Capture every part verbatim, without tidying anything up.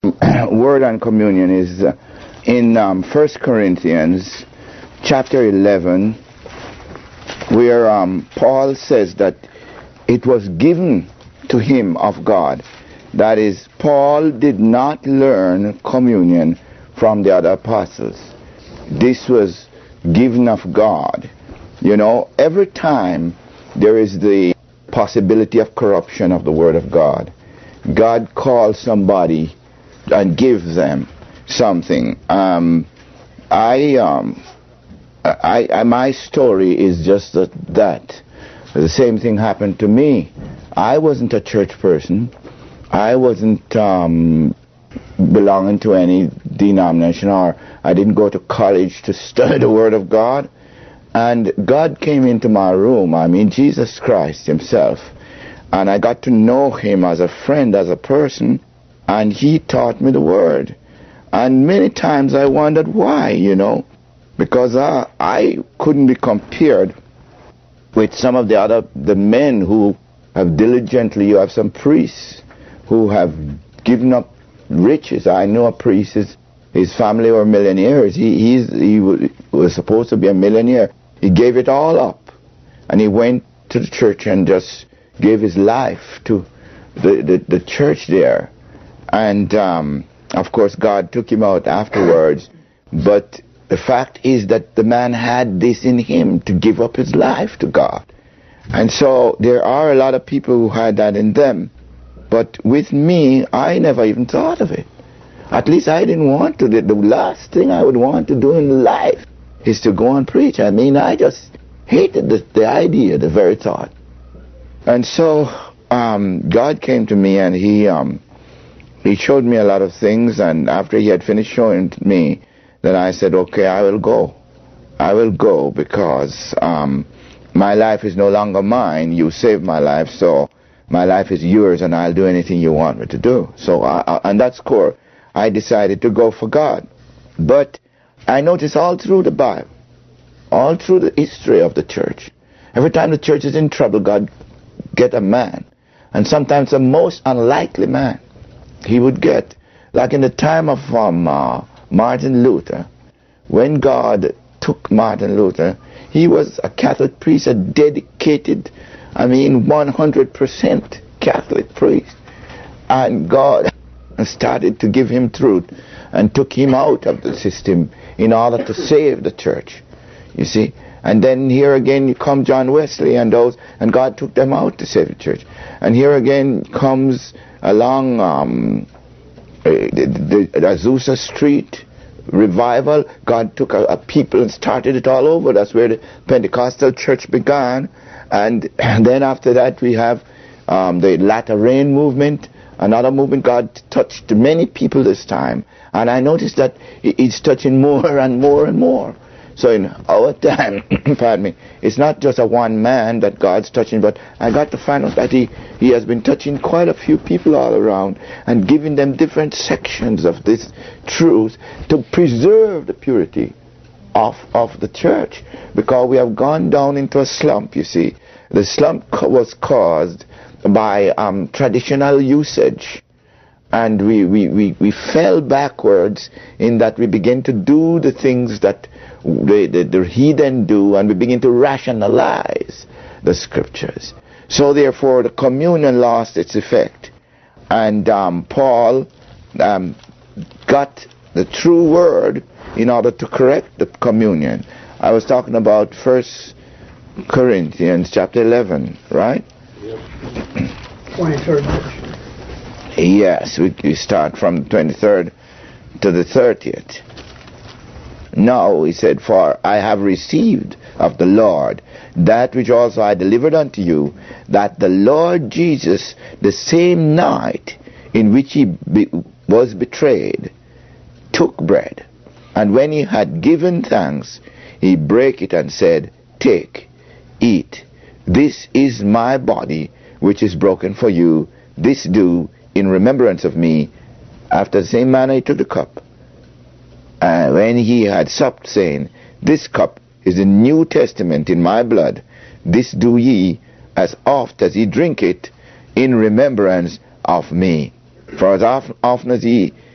word on communion is uh, in um, First Corinthians chapter eleven, where um, Paul says that it was given to him of God. That is, Paul did not learn communion from the other apostles. This was given of God. You know, every time there is the possibility of corruption of the Word of God, God calls somebody and gives them something. Um, I, um, I, I, my story is just that, that. The same thing happened to me. I wasn't a church person. I wasn't um, belonging to any denomination, or I didn't go to college to study the Word of God. And God came into my room, I mean Jesus Christ himself, and I got to know him as a friend, as a person, and he taught me the Word. And many times I wondered why, you know, because I, I couldn't be compared with some of the other, the men who have diligently, you have some priests who have given up riches. I know a priest, his, his family were millionaires. He, he's, he was supposed to be a millionaire. He gave it all up, and he went to the church and just gave his life to the, the, the church there. And, um, of course, God took him out afterwards. But the fact is that the man had this in him to give up his life to God. And so there are a lot of people who had that in them. But with me, I never even thought of it. At least I didn't want to. The, the last thing I would want to do in life is to go and preach. I mean, I just hated the, the idea, the very thought. And so um, God came to me, and he... Um, He showed me a lot of things, and after he had finished showing me, then I said, okay, I will go. I will go because um, my life is no longer mine. You saved my life, so my life is yours, and I'll do anything you want me to do. So I, I, on that score, I decided to go for God. But I noticed all through the Bible, all through the history of the church, every time the church is in trouble, God get a man, and sometimes the most unlikely man he would get. Like in the time of um, uh, Martin Luther, when God took Martin Luther, he was a Catholic priest, a dedicated, I mean, one hundred percent Catholic priest. And God started to give him truth and took him out of the system in order to save the church, you see. And then here again come John Wesley and those, and God took them out to save the church. And here again comes along um, the, the Azusa Street revival. God took a, a people and started it all over. That's where the Pentecostal church began. And, and then after that we have um, the Latter Rain movement, another movement. God touched many people this time. And I noticed that it's touching more and more and more. So in our time, pardon me, it's not just a one man that God's touching, but I got to find out that he, he has been touching quite a few people all around and giving them different sections of this truth to preserve the purity of, of the church. Because we have gone down into a slump, you see. The slump was caused by um, traditional usage. And we, we, we, we fell backwards in that we began to do the things that the, the, the heathen do, and we begin to rationalize the scriptures. So therefore the communion lost its effect. And um, Paul um, got the true word in order to correct the communion. I was talking about First Corinthians chapter eleven, right? Yep. twenty-third verse. Yes, we, we start from the twenty-third to the thirtieth. Now, he said, for I have received of the Lord that which also I delivered unto you, that the Lord Jesus, the same night in which he be, was betrayed, took bread. And when he had given thanks, he brake it and said, take, eat. This is my body, which is broken for you. This do in remembrance of me. After the same manner he took the cup. And uh, when he had supped, saying, this cup is the New Testament in my blood. This do ye as oft as ye drink it in remembrance of me. For as often as ye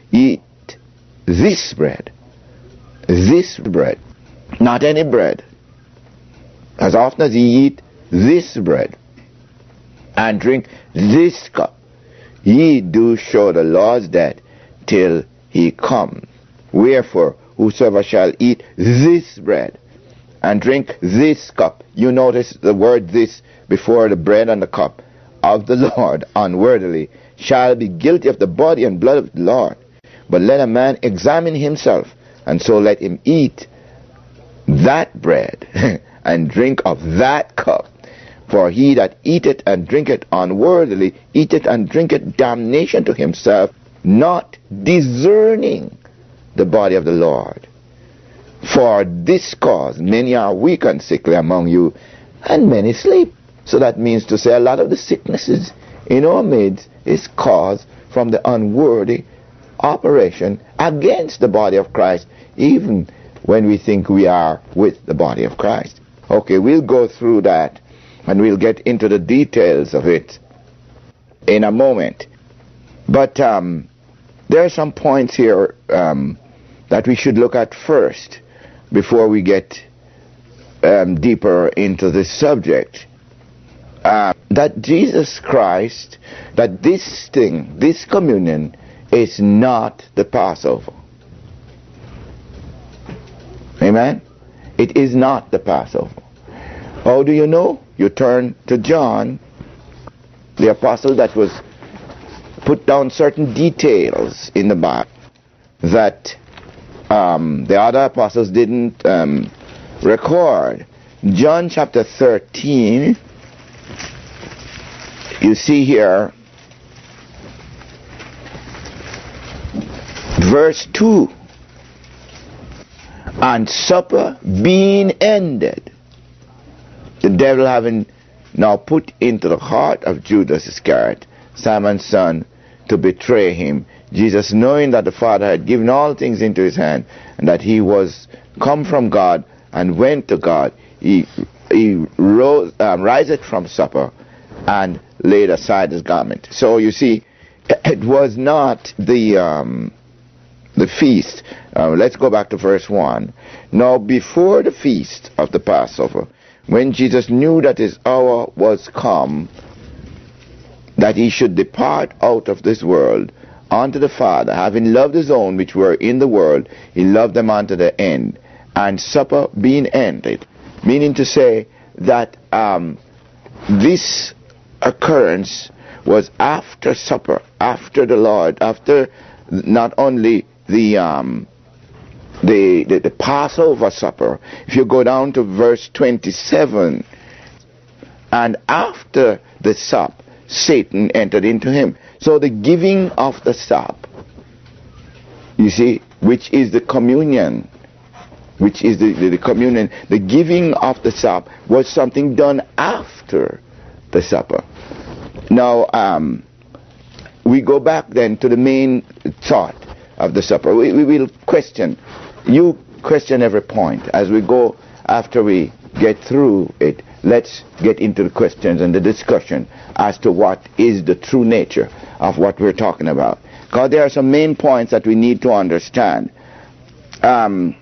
eat this bread, this bread, not any bread, as often as ye eat this bread and drink this cup, ye do show the Lord's death till he come. Wherefore, whosoever shall eat this bread and drink this cup, you notice the word this before the bread and the cup, of the Lord unworthily, shall be guilty of the body and blood of the Lord. But let a man examine himself, and so let him eat that bread and drink of that cup. For he that eateth and drinketh unworthily eateth and drinketh damnation to himself, not discerning the body of the Lord. For this cause many are weak and sickly among you, and many sleep. So that means to say a lot of the sicknesses in our midst is caused from the unworthy operation against the body of Christ, even when we think we are with the body of Christ. Okay, we'll go through that and we'll get into the details of it in a moment. But um, there are some points here um, that we should look at first before we get um, deeper into this subject. Uh, that Jesus Christ, that this thing, this communion, is not the Passover. Amen? It is not the Passover. How do you know? You turn to John, the apostle that was put down certain details in the Bible that um, the other apostles didn't um, record. John chapter thirteen, you see here, verse two, and supper being ended, the devil having now put into the heart of Judas Iscariot, Simon's son, to betray him, Jesus, knowing that the Father had given all things into his hand, and that he was come from God and went to God, he, he rose, um, riseth from supper and laid aside his garment. So you see, it was not the um, the feast. Uh, let's go back to verse one. Now before the feast of the Passover, when Jesus knew that his hour was come, that he should depart out of this world unto the Father, having loved his own which were in the world, he loved them unto the end. And supper being ended, meaning to say that um, this occurrence was after supper, after the Lord, after not only the um, the, the the Passover supper. If you go down to verse twenty-seven, and after the sup, Satan entered into him. So the giving of the sup, you see, which is the communion, which is the, the, the communion, the giving of the sup was something done after the supper. Now, um, we go back then to the main thought of the supper. We, we will question, you question every point. As we go, after we get through it, let's get into the questions and the discussion as to what is the true nature of what we're talking about. Because there are some main points that we need to understand. Um,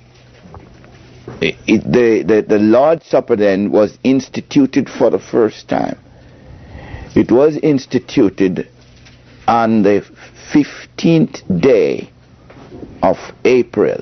it, it, the, the, the Lord's Supper then was instituted for the first time. It was instituted on the fifteenth day of April.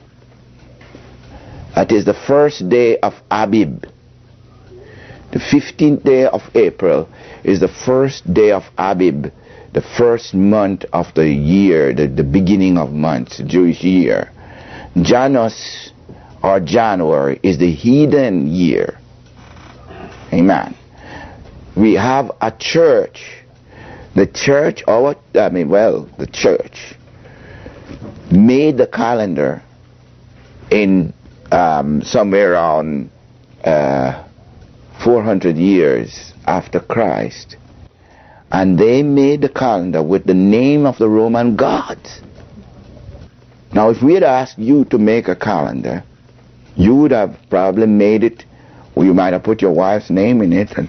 That is the first day of Abib. The fifteenth day of April is the first day of Abib, the first month of the year, the, the beginning of months, the Jewish year. Janus, or January, is the heathen year. Amen. We have a church. The church, or I mean, well, the church made the calendar in um, somewhere around uh, four hundred years after Christ, and they made the calendar with the name of the Roman gods. Now, if we had asked you to make a calendar, you would have probably made it, or you might have put your wife's name in it and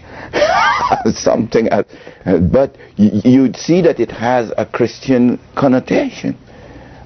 something else. But you'd see that it has a Christian connotation.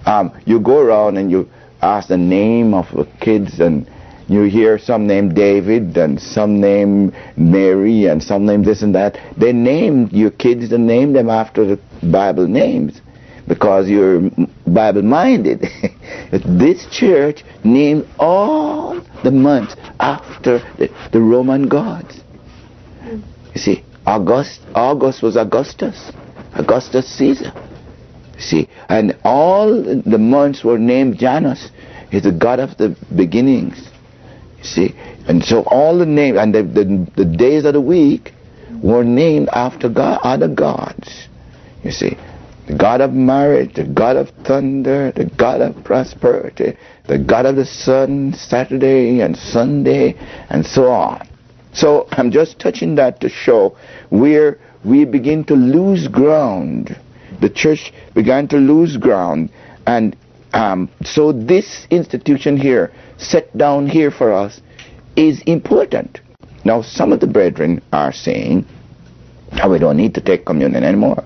Um, you go around and you ask the name of the kids, and you hear some name David and some name Mary and some name this and that. They name your kids and name them after the Bible names because you're Bible-minded. This church named all the months after the, the Roman gods. You see, August, August was Augustus, Augustus Caesar. You see, and all the months were named Janus. He's the god of the beginnings. You see, and so all the names and the, the, the days of the week were named after God, other gods. You see, the god of marriage, the god of thunder, the god of prosperity, the god of the sun, Saturday and Sunday, and so on. So I'm just touching that to show where we begin to lose ground. The church began to lose ground, and um, so this institution here, set down here for us, is important. Now, some of the brethren are saying, oh, we don't need to take communion anymore.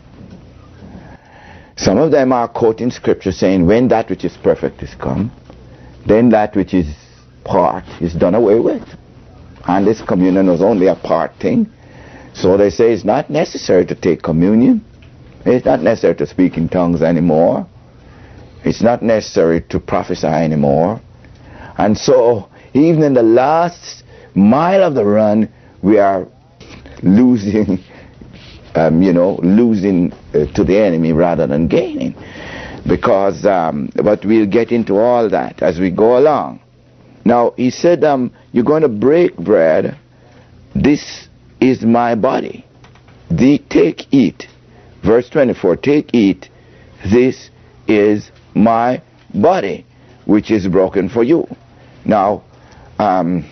Some of them are quoting scripture saying, when that which is perfect is come, then that which is part is done away with. And this communion was only a part thing. So they say it's not necessary to take communion. It's not necessary to speak in tongues anymore. It's not necessary to prophesy anymore. And so, even in the last mile of the run, we are losing, um, you know, losing uh, to the enemy rather than gaining. Because, um, but we'll get into all that as we go along. Now, he said, um, you're going to break bread. This is my body. The, take, eat. Verse twenty-four, take, eat. This is my body, which is broken for you. Now, um,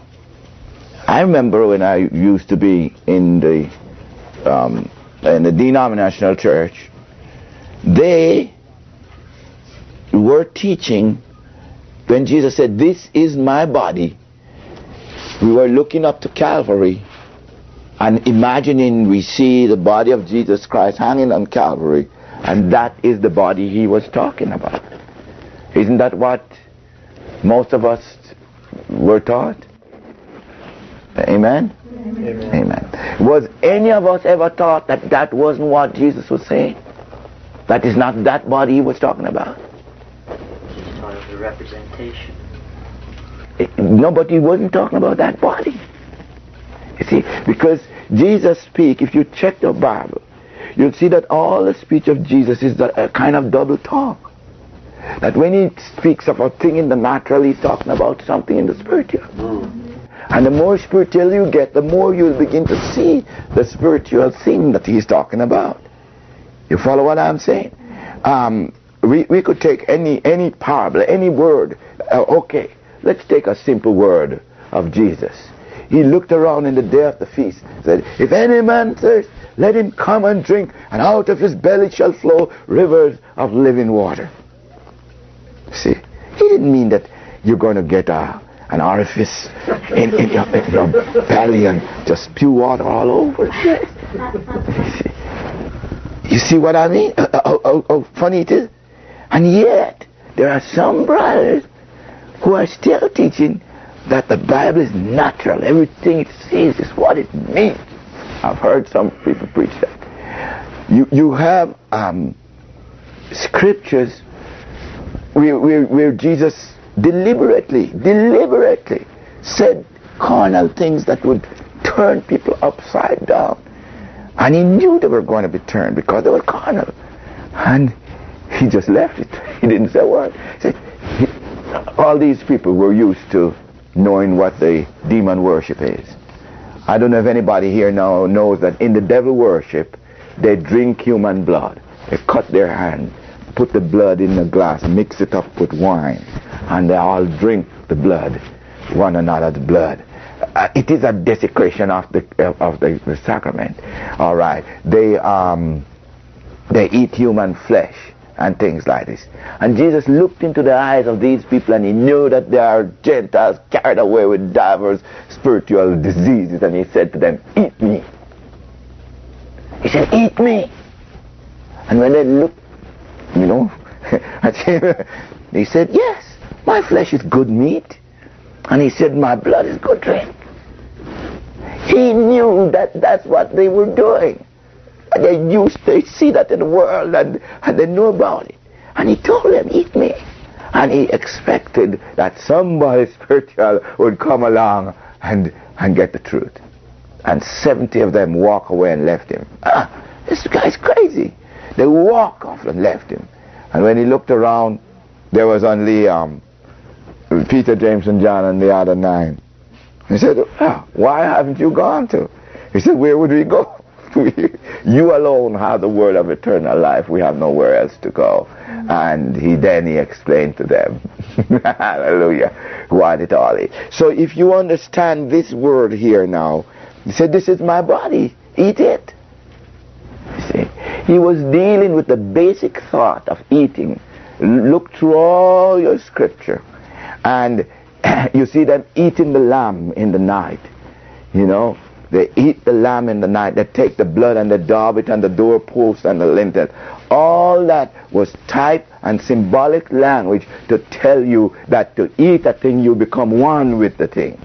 I remember when I used to be in the um, in the denominational church, they were teaching when Jesus said, this is my body. We were looking up to Calvary and imagining we see the body of Jesus Christ hanging on Calvary, and that is the body he was talking about. Isn't that what most of us were taught? Amen? Amen? Amen. Was any of us ever taught that that wasn't what Jesus was saying? That is not that body he was talking about? It's part of the representation. It, no, but he wasn't talking about that body. You see, because Jesus speak, if you check the Bible, you'll see that all the speech of Jesus is a kind of double talk. That when he speaks of a thing in the natural, he's talking about something in the spiritual. Mm. And the more spiritual you get, the more you'll begin to see the spiritual thing that he's talking about. You follow what I'm saying? Um, we, we could take any, any parable, any word. Uh, okay, let's take a simple word of Jesus. He looked around in the day of the feast, said, if any man thirst, let him come and drink, and out of his belly shall flow rivers of living water. See, he didn't mean that you're going to get a, an orifice in, in, your, in your belly and just spew water all over. You see, you see what I mean? How, how, how funny it is? And yet, there are some brothers who are still teaching that the Bible is natural. Everything it says is what it means. I've heard some people preach that. You you have um, scriptures where, where, where Jesus deliberately, deliberately said carnal things that would turn people upside down. And he knew they were going to be turned because they were carnal. And he just left it. He didn't say a word. He said, he, all these people were used to knowing what the demon worship is. I don't know if anybody here now knows that in the devil worship, they drink human blood. They cut their hand, put the blood in a glass, mix it up with wine, and they all drink the blood, one another's blood. Uh, it is a desecration of the of the, the sacrament. All right, they um they eat human flesh and things like this. And Jesus looked into the eyes of these people, and he knew that they are Gentiles carried away with divers spiritual diseases, and he said to them, eat me. He said, eat me. And when they looked, you know, He said, yes, my flesh is good meat. And he said, my blood is good drink. He knew that that's what they were doing. And they used, they see that in the world, and, and they know about it. And he told them, eat me. And he expected that somebody spiritual would come along and, and get the truth. And seventy of them walk away and left him. Ah, this guy's crazy. They walk off and left him. And when he looked around, there was only um, Peter, James, and John and the other nine. He said, ah, why haven't you gone to? He said, where would we go? You alone have the word of eternal life. We have nowhere else to go. And he then he explained to them, hallelujah, what it all is. So if you understand this word here now, he said, this is my body, eat it. You see, he was dealing with the basic thought of eating. Look through all your scripture, and you see them eating the lamb in the night. You know, they eat the lamb in the night. They take the blood and they daub it on the doorpost and the lintel. All that was type and symbolic language to tell you that to eat a thing, you become one with the thing.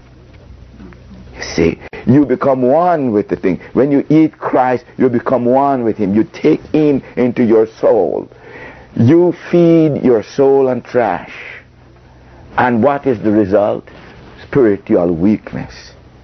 You see, you become one with the thing. When you eat Christ, you become one with him. You take him into your soul. You feed your soul on trash. And what is the result? Spiritual weakness.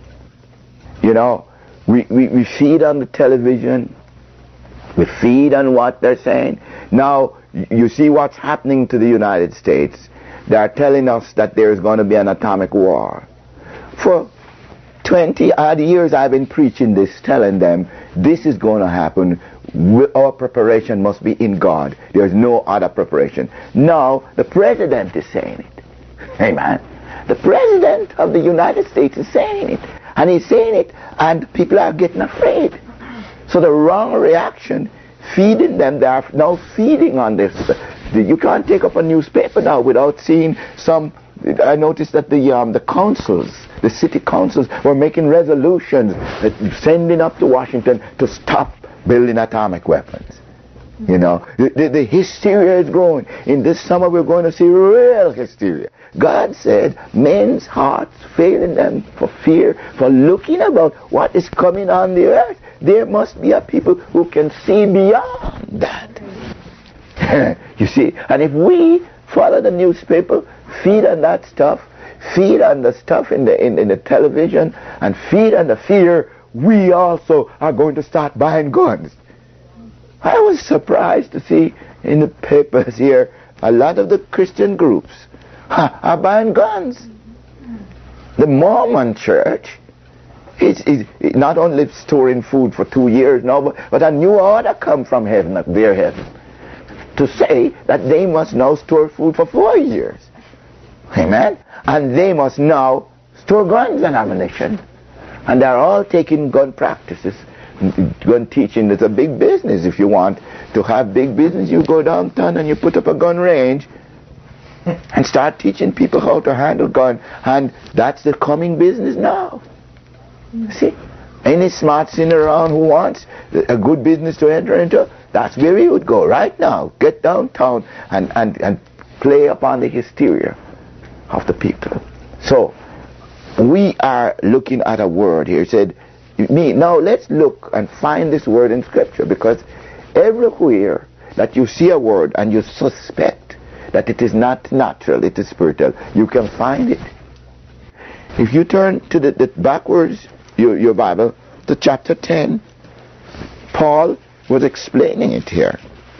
You know, we, we, we feed on the television. We feed on what they're saying. Now, you see what's happening to the United States. They are telling us that there's going to be an atomic war. For twenty odd years I've been preaching this, telling them this is going to happen. Our preparation must be in God. There's no other preparation. Now, the president is saying it. Amen. The president of the United States is saying it. And he's saying it, and people are getting afraid. So the wrong reaction, feeding them, they are now feeding on this. You can't take up a newspaper now without seeing some. I noticed that the um, the councils, the city councils, were making resolutions, sending up to Washington to stop building atomic weapons. You know, the, the, the hysteria is growing. In this summer we're going to see real hysteria. God said men's hearts failing them for fear, for looking about what is coming on the earth. There must be a people who can see beyond that. You see, and if we follow the newspaper, feed on that stuff, feed on the stuff in the, in, in the television, and feed on the fear, we also are going to start buying guns. I was surprised to see in the papers here a lot of the Christian groups are buying guns. The Mormon church is, is not only storing food for two years now, but, but a new order come from heaven, their heaven, to say that they must now store food for four years. Amen? And they must now store guns and ammunition. And they're all taking gun practices. Gun teaching is a big business. If you want to have big business, you go downtown and you put up a gun range and start teaching people how to handle gun. And that's the coming business now. See? Any smart sinner around who wants a good business to enter into, that's where he would go right now. Get downtown and, and, and play upon the hysteria of the people. So, we are looking at a word here. It said, me. Now let's look and find this word in Scripture, because everywhere that you see a word and you suspect that it is not natural, it is spiritual, you can find it. If you turn to the, the backwards, your, your Bible, to chapter ten, Paul was explaining it here.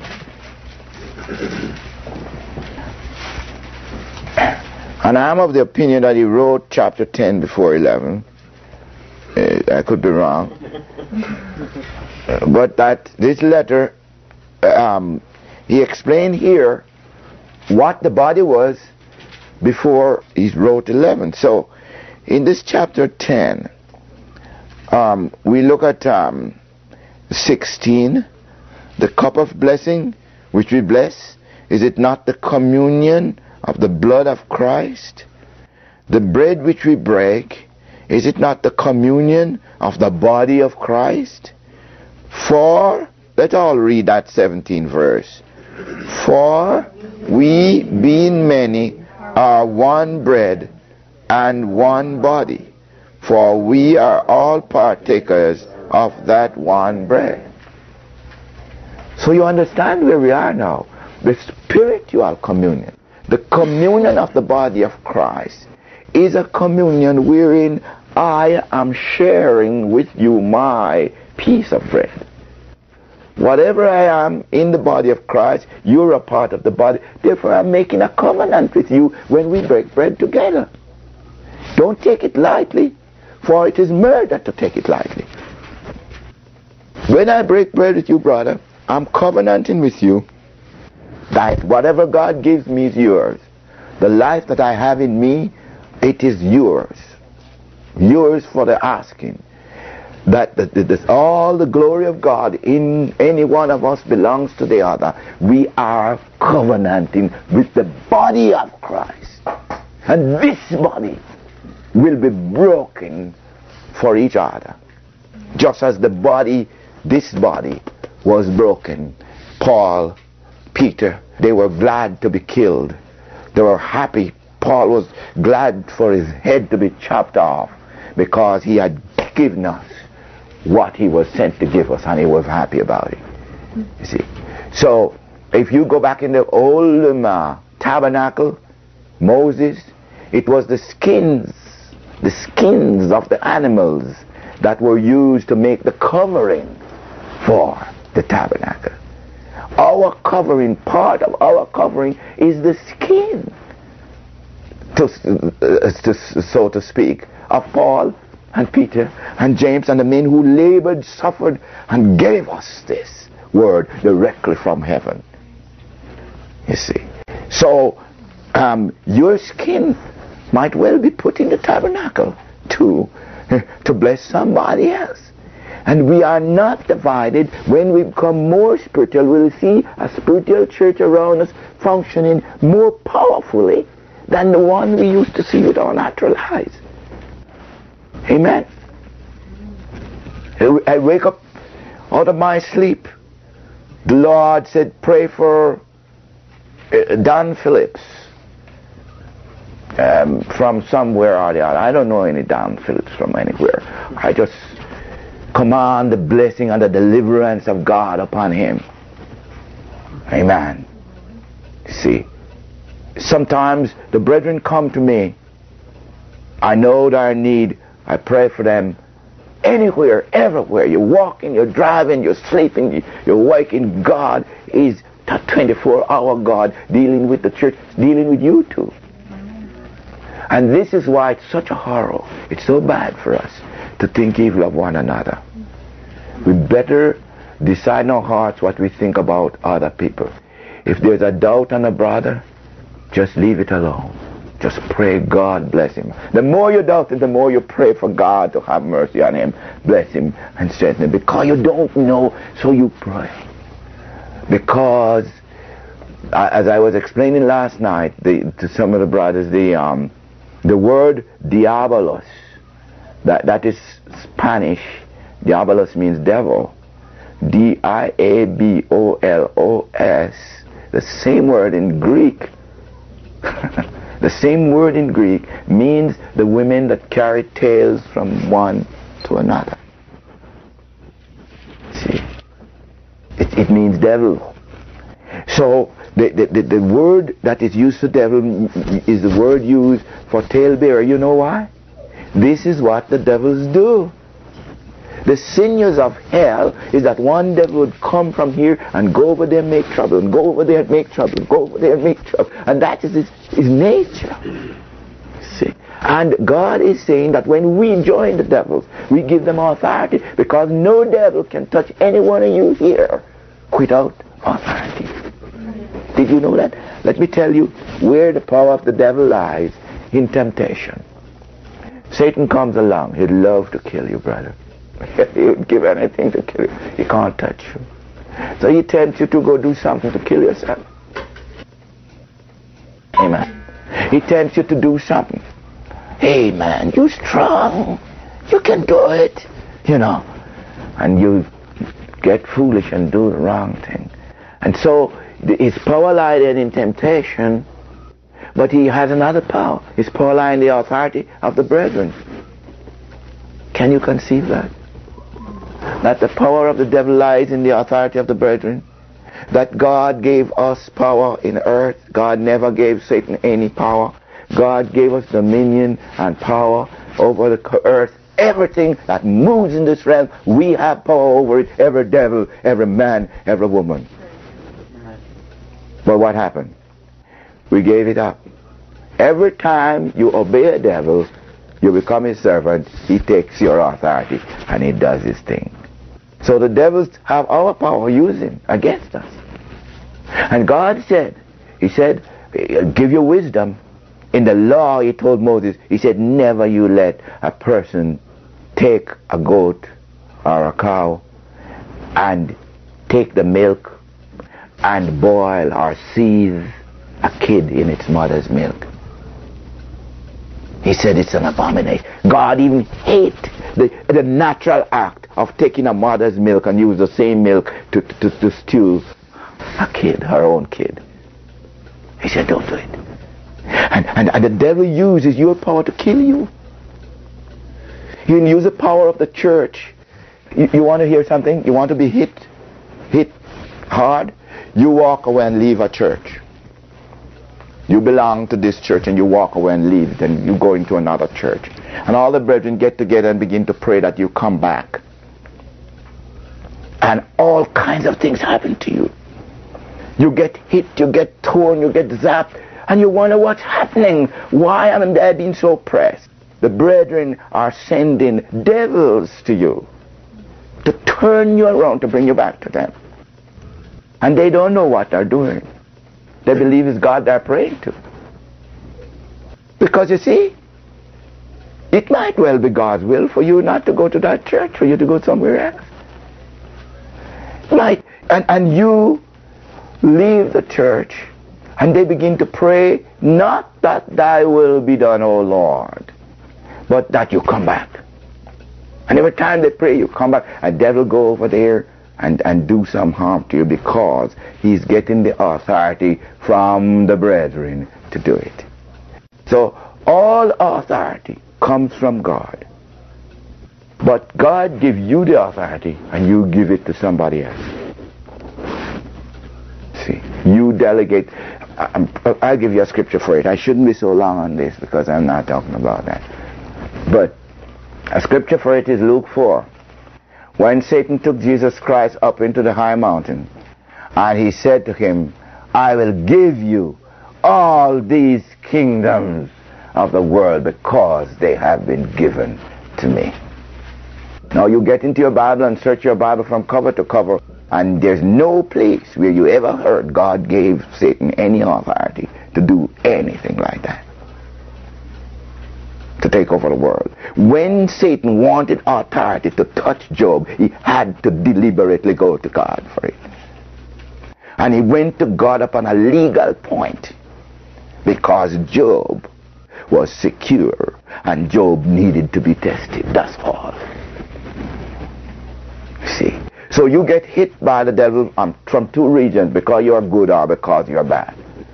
And I'm of the opinion that he wrote chapter ten before eleven. Uh, I could be wrong. Uh, but that this letter, um, he explained here what the body was before he wrote eleven. So, in this chapter ten, um, we look at um, sixteen, the cup of blessing which we bless. Is it not the communion of the blood of Christ? The bread which we break, is it not the communion of the body of Christ? For, let's all read that seventeenth verse. For we, being many, are one bread and one body, for we are all partakers of that one bread. So you understand where we are now. The spiritual communion, the communion of the body of Christ, is a communion wherein I am sharing with you my piece of bread. Whatever I am in the body of Christ, you're a part of the body. Therefore, I'm making a covenant with you when we break bread together. Don't take it lightly, for it is murder to take it lightly. When I break bread with you, brother, I'm covenanting with you that whatever God gives me is yours. The life that I have in me, it is yours. Yours for the asking. That, that, that all the glory of God in any one of us belongs to the other. We are covenanting with the body of Christ. And this body will be broken for each other. Just as the body, this body, was broken. Paul, Peter, they were glad to be killed. They were happy. Paul was glad for his head to be chopped off because he had given us what he was sent to give us, and he was happy about it. You see. So, if you go back in the old um, uh, tabernacle, Moses, it was the skins, the skins of the animals that were used to make the covering for the tabernacle. Our covering, part of our covering is the skin, to, uh, to, so to speak, of Paul and Peter and James and the men who labored, suffered, and gave us this word directly from heaven. You see. So, um, your skin might well be put in the tabernacle to, to bless somebody else. And we are not divided. When we become more spiritual, we'll see a spiritual church around us functioning more powerfully than the one we used to see with our natural eyes. Amen. I wake up out of my sleep. The Lord said, pray for uh, Don Phillips um, from somewhere or the other. I don't know any Don Phillips from anywhere. I just command the blessing and the deliverance of God upon him. Amen. See, sometimes the brethren come to me. I know their need. I pray for them anywhere, everywhere. You're walking, you're driving, you're sleeping, you're waking. God is a twenty-four hour God dealing with the church, dealing with you too. And this is why it's such a horror. It's so bad for us to think evil of one another. We better decide in our hearts what we think about other people. If there's a doubt on a brother, just leave it alone. Just pray God bless him. The more you doubt it, the more you pray for God to have mercy on him, bless him and strengthen him. Because you don't know, so you pray. Because, as I was explaining last night the, to some of the brothers, the um, the word diabolos, that, that is Spanish. Diabolos means devil. D I A B O L O S. The same word in Greek. The same word in Greek means the women that carry tails from one to another. See? It, it means devil. So the, the, the, the word that is used for devil is the word used for talebearer. You know why? This is what the devils do. The sinews of hell is that one devil would come from here and go over there and make trouble, and go over there and make trouble, and go over there and make trouble. And that is his, his nature. See? And God is saying that when we join the devils, we give them authority, because no devil can touch any one of you here without authority. Did you know that? Let me tell you where the power of the devil lies: in temptation. Satan comes along. He'd love to kill you, brother. He would give anything to kill you. He can't touch you. So he tempts you to go do something to kill yourself. Amen. He tempts you to do something. Hey man, you're strong. You can do it. You know. And you get foolish and do the wrong thing. And so his power lied in temptation, but he has another power. His power lies in the authority of the brethren. Can you conceive that? That the power of the devil lies in the authority of the brethren. That God gave us power in earth. God never gave Satan any power. God gave us dominion and power over the earth. Everything that moves in this realm, we have power over it. Every devil, every man, every woman. But what happened? We gave it up. Every time you obey a devil, you become his servant. He takes your authority and he does his thing. So the devils have our power using against us. And God said, he said, give you wisdom. In the law, he told Moses, he said, never you let a person take a goat or a cow and take the milk and boil or seethe a kid in its mother's milk. He said it's an abomination. God even hates the, the natural act of taking a mother's milk and use the same milk to, to, to stew a kid, her own kid. He said, don't do it. And, and, and the devil uses your power to kill you. He can use the power of the church. You, you want to hear something? You want to be hit? Hit hard? You walk away and leave a church. You belong to this church and you walk away and leave. Then you go into another church. And all the brethren get together and begin to pray that you come back. And all kinds of things happen to you. You get hit, you get torn, you get zapped. And you wonder what's happening. Why am I being so pressed? The brethren are sending devils to you to turn you around, to bring you back to them. And they don't know what they're doing. They believe it's God they're praying to. Because you see, it might well be God's will for you not to go to that church, for you to go somewhere else. Right. And, and you leave the church and they begin to pray, not that thy will be done, O Lord, but that you come back. And every time they pray, you come back, and devil go over there and, and do some harm to you because he's getting the authority from the brethren to do it. So all authority comes from God. But God gives you the authority and you give it to somebody else. See, you delegate. I'll give you a scripture for it. I shouldn't be so long on this because I'm not talking about that. But a scripture for it is Luke four. When Satan took Jesus Christ up into the high mountain, and he said to him, I will give you all these kingdoms of the world because they have been given to me. Now you get into your Bible and search your Bible from cover to cover, and there's no place where you ever heard God gave Satan any authority to do anything like that, to take over the world. When Satan wanted authority to touch Job, he had to deliberately go to God for it. And he went to God upon a legal point because Job was secure and Job needed to be tested. That's all. See? So you get hit by the devil um, from two regions, because you're good or because you're bad.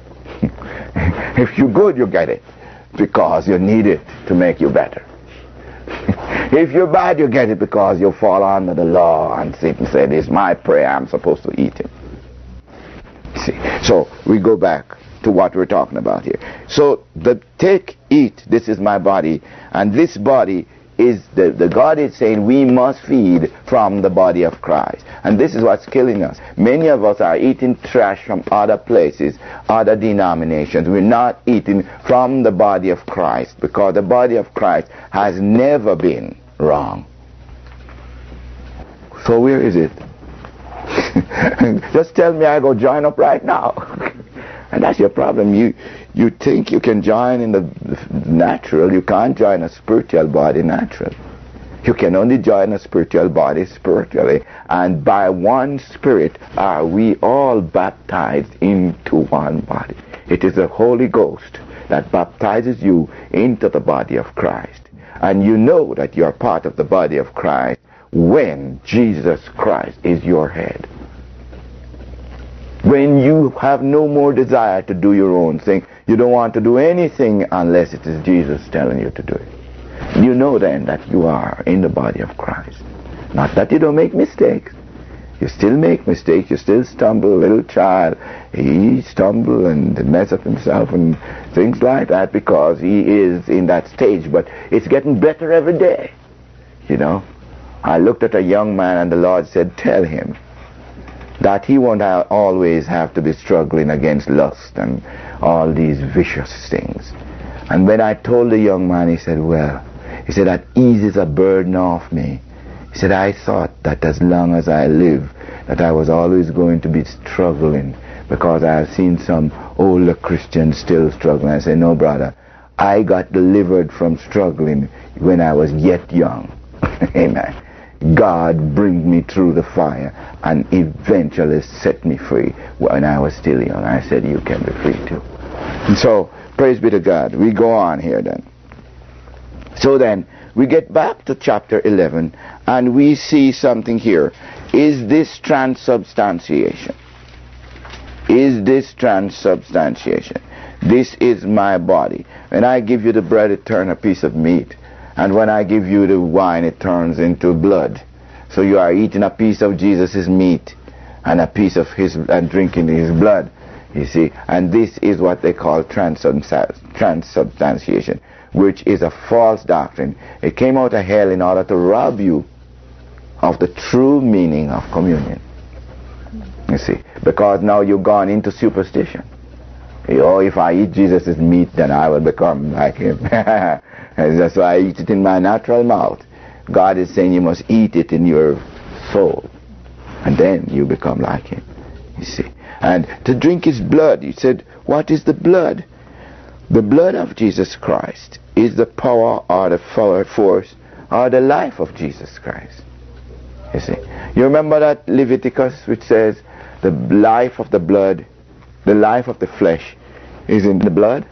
If you're good, you get it because you need it to make you better. If you're bad, you get it because you fall under the law and Satan said, it's my prey, I'm supposed to eat it. See? So we go back to what we're talking about here. So the take, eat, this is my body, and this body is the, the God is saying we must feed from the body of Christ. And this is what's killing us. Many of us are eating trash from other places, other denominations. We're not eating from the body of Christ because the body of Christ has never been wrong. So where is it? Just tell me I go join up right now. And that's your problem. You you think you can join in the natural. You can't join a spiritual body natural. You can only join a spiritual body spiritually. And by one Spirit are we all baptized into one body. It is the Holy Ghost that baptizes you into the body of Christ. And you know that you are part of the body of Christ when Jesus Christ is your head. When you have no more desire to do your own thing, you don't want to do anything unless it is Jesus telling you to do it. You know then that you are in the body of Christ. Not that you don't make mistakes. You still make mistakes, you still stumble. Little child, he stumble and mess up himself and things like that because he is in that stage. But it's getting better every day. You know, I looked at a young man and the Lord said, tell him that he won't ha- always have to be struggling against lust and all these vicious things. And when I told the young man, he said, well, he said, that eases a burden off me. He said, I thought that as long as I live, that I was always going to be struggling because I have seen some older Christians still struggling. I said, no, brother, I got delivered from struggling when I was yet young. Amen. God bring me through the fire and eventually set me free when I was still young. I said, you can be free too. And so, praise be to God. We go on here then. So then, we get back to chapter eleven and we see something here. Is this transubstantiation? Is this transubstantiation? This is my body. When I give you the bread, it turns a piece of meat. And when I give you the wine, it turns into blood. So you are eating a piece of Jesus' meat and a piece of his, and drinking his blood. You see, and this is what they call transubstantiation, which is a false doctrine. It came out of hell in order to rob you of the true meaning of communion. You see, because now you've gone into superstition. Oh, if I eat Jesus' meat, then I will become like him. That's why I eat it in my natural mouth. God is saying you must eat it in your soul, and then you become like him. You see. And to drink his blood, he said, what is the blood? The blood of Jesus Christ is the power or the force or the life of Jesus Christ. You see. You remember that Leviticus which says the life of the blood, the life of the flesh is in the blood?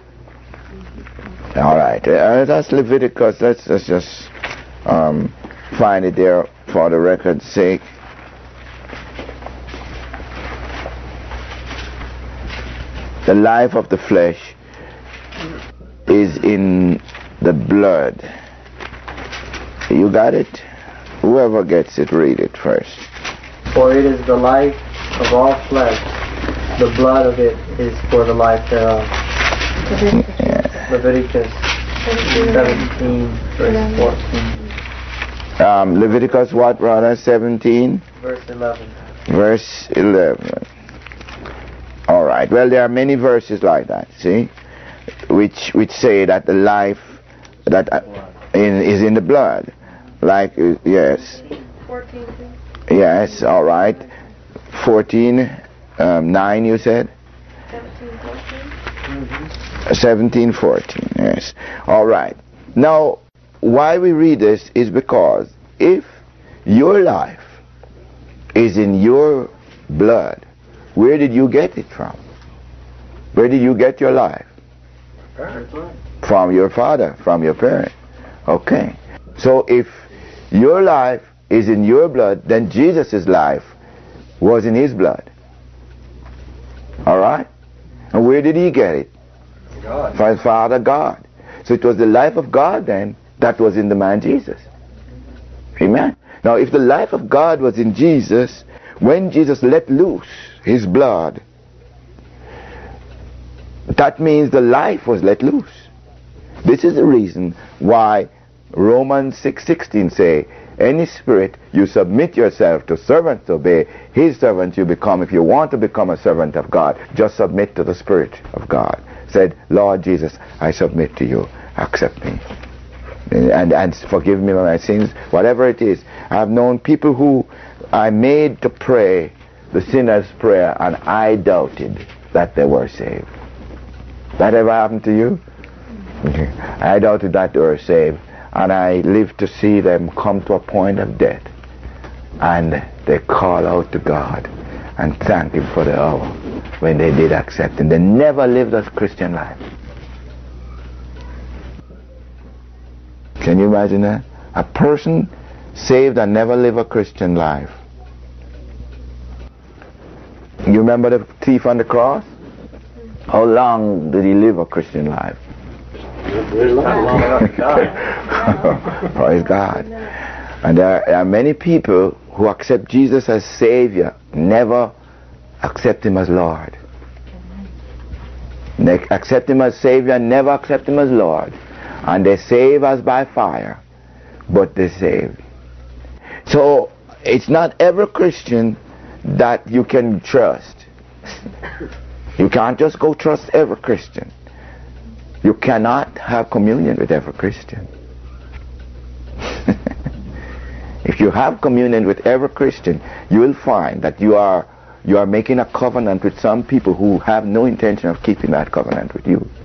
All right. Uh, that's Leviticus. Let's, let's just um, find it there for the record's sake. The life of the flesh is in the blood. You got it? Whoever gets it, read it first. For it is the life of all flesh. The blood of it is for the life thereof. Yeah. Leviticus seventeen, verse fourteen. Um, Leviticus what, brother? seventeen? Verse eleven. Verse eleven. All right. Well, there are many verses like that, see, which which say that the life that uh, in, is in the blood. Like, uh, yes. fourteen. Yes, all right. fourteen, um, nine, you said? seventeen, fourteen. Mm-hmm. seventeen, fourteen, yes. All right. Now, why we read this is because if your life is in your blood, where did you get it from? Where did you get your life? From your father, from your parent. Okay. So if your life is in your blood, then Jesus' life was in his blood. All right? And where did he get it? God. From his Father God. So it was the life of God then that was in the man Jesus. Amen. Now if the life of God was in Jesus, when Jesus let loose his blood, that means the life was let loose. This is the reason why Romans six sixteen say, any spirit you submit yourself to, servants obey, his servant you become. If you want to become a servant of God, just submit to the Spirit of God. Said, Lord Jesus, I submit to you, accept me. And, and forgive me my sins, whatever it is. I've known people who I made to pray the sinner's prayer and I doubted that they were saved. That ever happened to you? I doubted that they were saved, and I lived to see them come to a point of death, and they call out to God and thank him for the hour when they did accept him. They never lived a Christian life. Can you imagine that? A person saved and never live a Christian life. You remember the thief on the cross? How long did he live a Christian life? Long enough to die. Praise God. And there are many people who accept Jesus as Savior, never accept Him as Lord. They accept Him as Savior, never accept Him as Lord. And they save as by fire, but they save. So it's not every Christian that you can trust. You can't just go trust every Christian. You cannot have communion with every Christian. If you have communion with every Christian, you will find that you are you are making a covenant with some people who have no intention of keeping that covenant with you.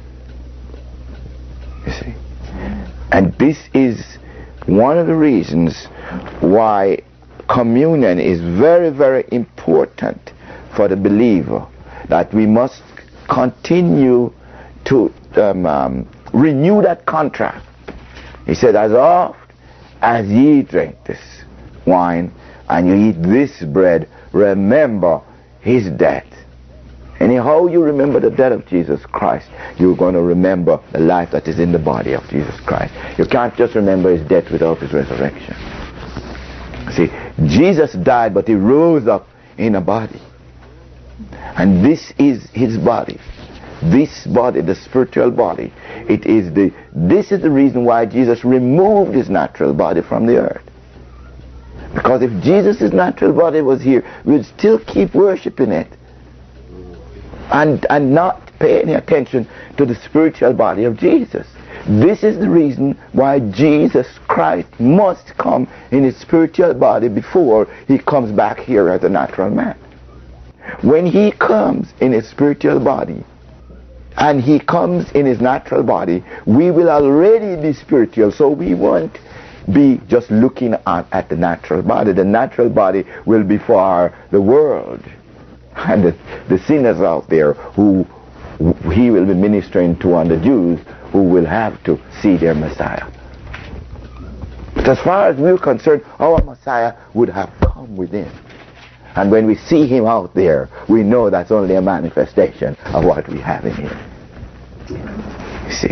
You see? And this is one of the reasons why communion is very, very important for the believer, that we must continue to um, um, renew that contract. He said, as oft as ye drink this wine and you eat this bread, remember His death. Anyhow you remember the death of Jesus Christ, you're going to remember the life that is in the body of Jesus Christ. You can't just remember His death without His resurrection. See, Jesus died, but He rose up in a body. And this is His body. This body, the spiritual body, it is the this is the reason why Jesus removed His natural body from the earth. Because if Jesus' natural body was here, we'd still keep worshiping it and and not pay any attention to the spiritual body of Jesus. This is the reason why Jesus Christ must come in His spiritual body before He comes back here as a natural man. When He comes in His spiritual body and He comes in His natural body, we will already be spiritual, so we won't be just looking at, at the natural body. The natural body will be for the world and the, the sinners out there who He will be ministering to, and the Jews who will have to see their Messiah. But as far as we're concerned, our Messiah would have come within. And when we see Him out there, we know that's only a manifestation of what we have in Him. You see?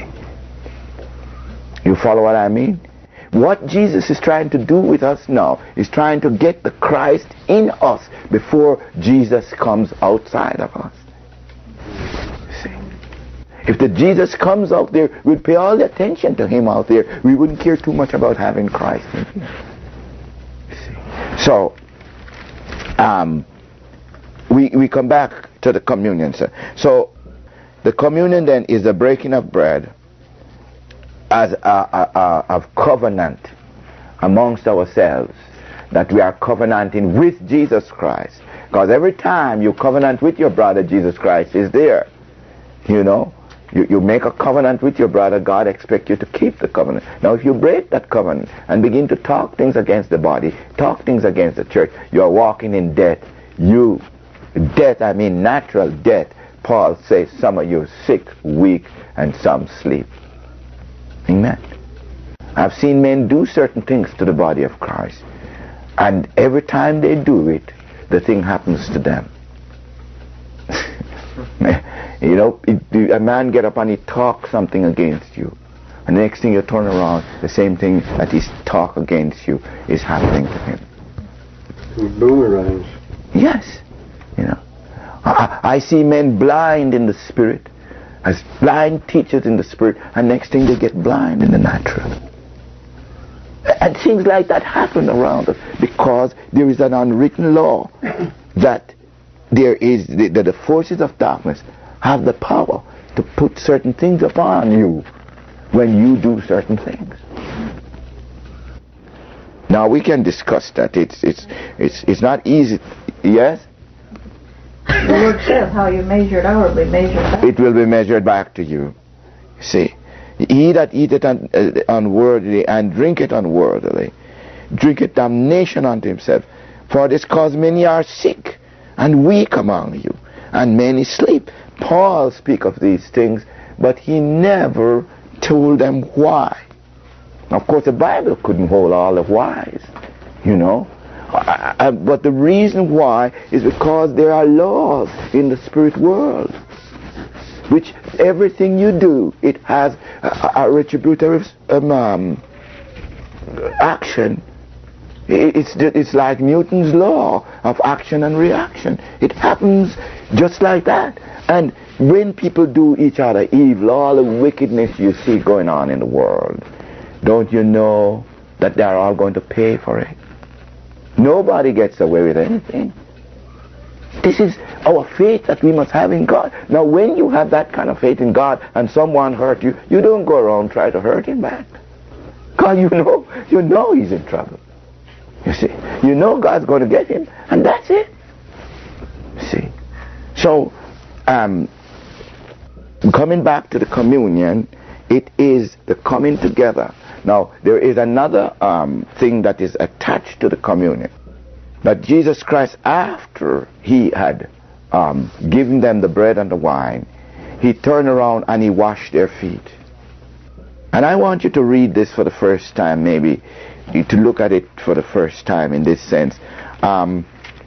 You follow what I mean? What Jesus is trying to do with us now is trying to get the Christ in us before Jesus comes outside of us. If the Jesus comes out there, we'd pay all the attention to Him out there. We wouldn't care too much about having Christ in here. See? So, um, we we come back to the communion. So, so the communion then is the breaking of bread as a, a, a, a covenant amongst ourselves, that we are covenanting with Jesus Christ. Because every time you covenant with your brother, Jesus Christ is there. You know? You, you make a covenant with your brother, God expects you to keep the covenant. Now if you break that covenant and begin to talk things against the body, talk things against the church, you are walking in death. You, death, I mean natural death. Paul says some of you are sick, weak, and some sleep. Amen. I've seen men do certain things to the body of Christ, and every time they do it, the thing happens to them. You know, it, a man get up and he talks something against you, and the next thing you turn around, the same thing that he's talk against you is happening to him. Boomerangs. Yes. You know, I, I see men blind in the spirit, as blind teachers in the spirit, and next thing they get blind in the natural. And things like that happen around us because there is an unwritten law that there is the, that the forces of darkness have the power to put certain things upon you when you do certain things. Now we can discuss that. It's it's it's it's not easy. Yes. The Lord says, how you measure it outwardly, measure back. It will be measured back to you. See, he that eateth un, uh, unworthily and drinketh unworthily, drinketh damnation unto himself. For this cause many are sick and weak among you, and many sleep. Paul speak of these things, but he never told them why. Of course, the Bible couldn't hold all the whys, you know. Uh, uh, but the reason why is because there are laws in the spirit world, which everything you do, it has a, a retributive um, um, action. It's, it's like Newton's law of action and reaction. It happens just like that. And when people do each other evil, all the wickedness you see going on in the world, don't you know that they're all going to pay for it? Nobody gets away with anything. This is our faith that we must have in God. Now, when you have that kind of faith in God and someone hurt you, you don't go around trying to hurt him back. Because you know, you know he's in trouble. You see, you know God's going to get him, and that's it. See, so um, coming back to the communion, it is the coming together. Now, there is another um, thing that is attached to the communion. That Jesus Christ, after he had um, given them the bread and the wine, he turned around and he washed their feet. And I want you to read this for the first time, maybe, to look at it for the first time in this sense. Um,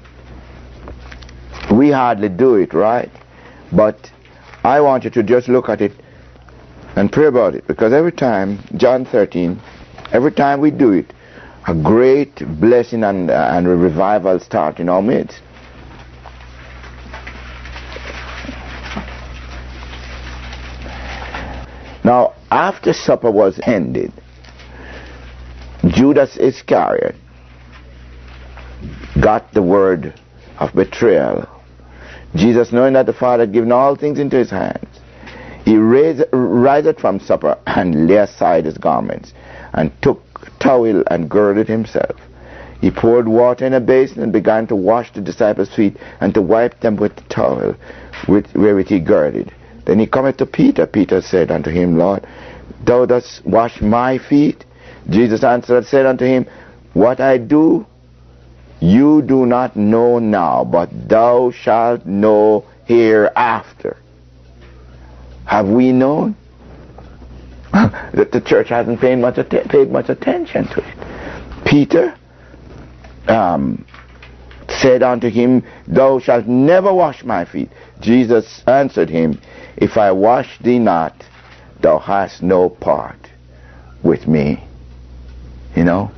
we hardly do it, right? But I want you to just look at it and pray about it, because every time, John thirteen, every time we do it, a great blessing and, uh, and a revival start in our midst. Now, after supper was ended, Judas Iscariot got the word of betrayal. Jesus, knowing that the Father had given all things into his hands, he raised, rised from supper and laid aside his garments and took a towel and girded himself. He poured water in a basin and began to wash the disciples' feet and to wipe them with the towel with, wherewith he girded. Then he cometh to Peter. Peter said unto him, Lord, thou dost wash my feet? Jesus answered and said unto him, What I do, you do not know now, but thou shalt know hereafter. Have we known? That the church hasn't paid much, att- paid much attention to it. Peter um, said unto him, Thou shalt never wash my feet. Jesus answered him, If I wash thee not, thou hast no part with me. You know?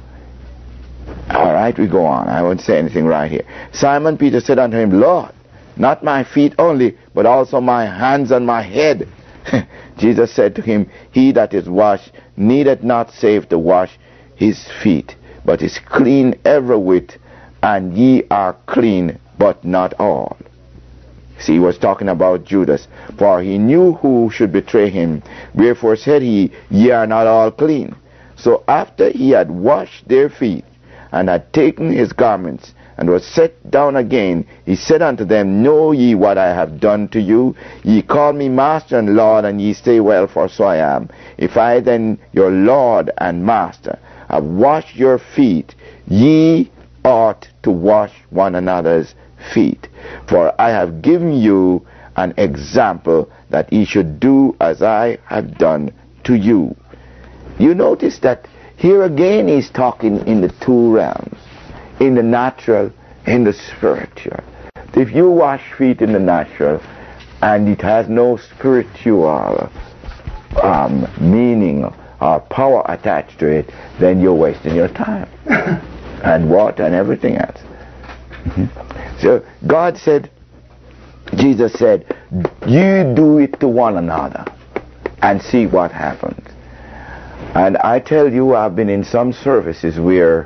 All right, we go on. I won't say anything right here. Simon Peter said unto him, Lord, not my feet only, but also my hands and my head. Jesus said to him, He that is washed needeth not save to wash his feet, but is clean every whit, and ye are clean, but not all. See, he was talking about Judas, for he knew who should betray him. Wherefore said he, Ye are not all clean. So after he had washed their feet, and had taken his garments, and was set down again, he said unto them, Know ye what I have done to you? Ye call me Master and Lord, and ye say, Well, for so I am. If I then, your Lord and Master, have washed your feet, ye ought to wash one another's feet. For I have given you an example that ye should do as I have done to you. You notice that here again he's talking in the two realms, in the natural, in the spiritual. If you wash feet in the natural and it has no spiritual um, meaning or power attached to it, then you're wasting your time and water and everything else. Mm-hmm. So God said, Jesus said, you do it to one another and see what happens. And I tell you, I've been in some services where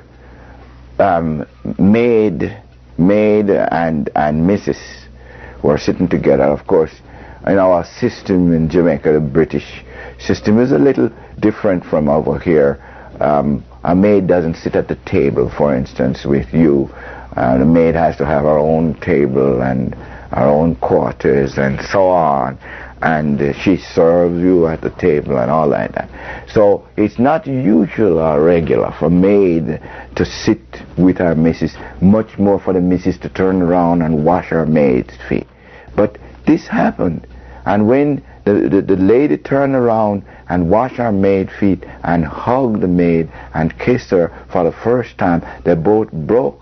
um, maid, maid and, and missus were sitting together. Of course, in our system in Jamaica, the British system is a little different from over here. Um, a maid doesn't sit at the table, for instance, with you. Uh, the maid has to have her own table and her own quarters and so on. And uh, she serves you at the table and all like that. So it's not usual or regular for maid to sit with her missus, much more for the missus to turn around and wash her maid's feet. But this happened, and when the, the, the lady turned around and washed her maid's feet and hugged the maid and kissed her for the first time, they both broke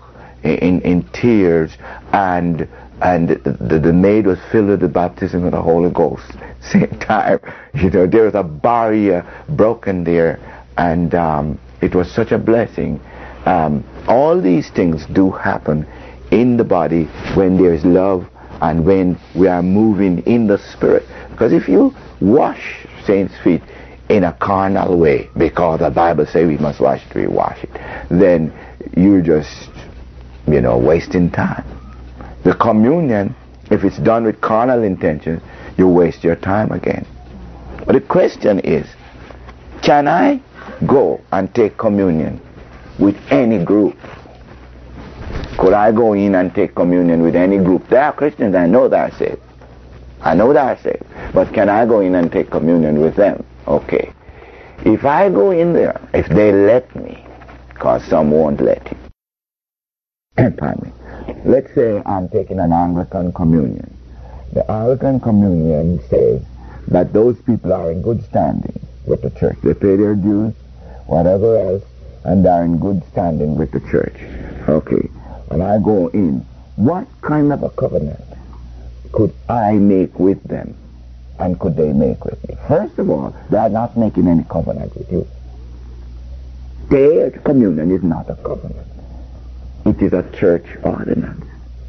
in, in tears, and and the, the maid was filled with the baptism of the Holy Ghost. Same time, you know, there was a barrier broken there, and um, it was such a blessing. Um, all these things do happen in the body when there is love and when we are moving in the Spirit. Because if you wash saints' feet in a carnal way, because the Bible says we must wash it, we wash it, then you're just, you know, wasting time. The communion, if it's done with carnal intentions, you waste your time again. But the question is, can I go and take communion with any group? Could I go in and take communion with any group? There are Christians I know that are saved. I know that are saved. But can I go in and take communion with them? Okay. If I go in there, if they let me, because some won't let you. Pardon me. Let's say I'm taking an Anglican communion. The Anglican communion says that those people are in good standing with the church. They pay their dues, whatever else, and they're in good standing with the church. Okay. When I go in, what kind of a covenant could I make with them, and could they make with me? First of all, they are not making any covenant with you. Their communion is not a covenant. It is a church ordinance.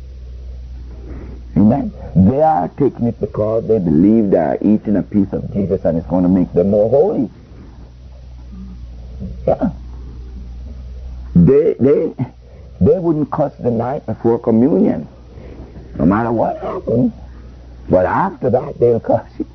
Amen? They are taking it because they believe they are eating a piece of Jesus and it's going to make them more holy. Yeah. They, they, they wouldn't cuss the night before communion, no matter what happens. But after that, they'll cuss you.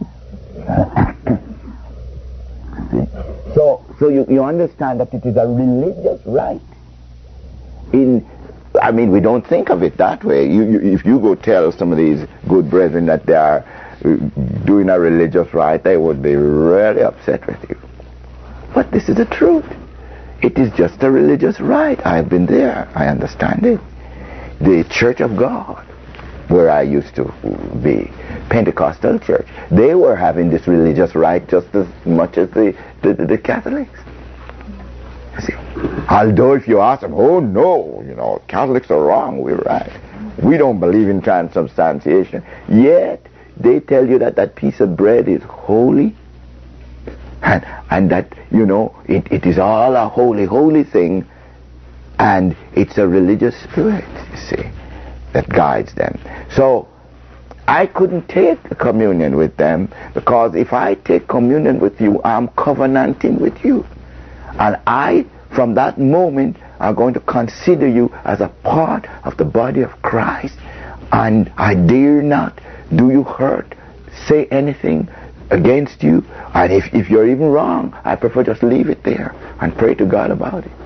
See? So, so you, you understand that it is a religious right. In, I mean, we don't think of it that way. You, you, if you go tell some of these good brethren that they are doing a religious right, they would be really upset with you. But this is the truth. It is just a religious right. I've been there. I understand it. The Church of God, where I used to be, Pentecostal church, they were having this religious right just as much as the, the, the Catholics. See, although if you ask them, oh no, you know, Catholics are wrong, we're right. We don't believe in transubstantiation. Yet, they tell you that that piece of bread is holy. And, and that, you know, it, it is all a holy, holy thing. And it's a religious spirit, you see, that guides them. So, I couldn't take the communion with them, because if I take communion with you, I'm covenanting with you. And I, from that moment, are going to consider you as a part of the body of Christ. And I dare not do you hurt, say anything against you. And if, if you're even wrong, I prefer just leave it there and pray to God about it.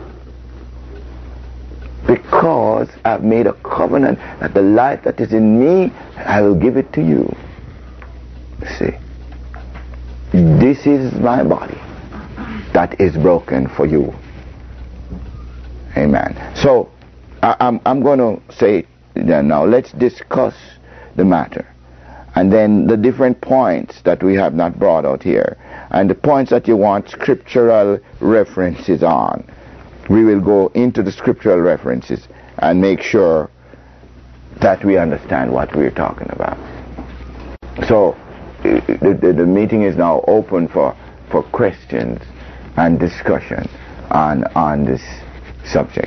Because I've made a covenant that the life that is in me, I will give it to you. See, this is my body that is broken for you. Amen. So, I, I'm, I'm going to say now, let's discuss the matter. And then the different points that we have not brought out here. And the points that you want scriptural references on. We will go into the scriptural references and make sure that we understand what we're talking about. So, the, the, the meeting is now open for, for questions and discussion on, on this subject.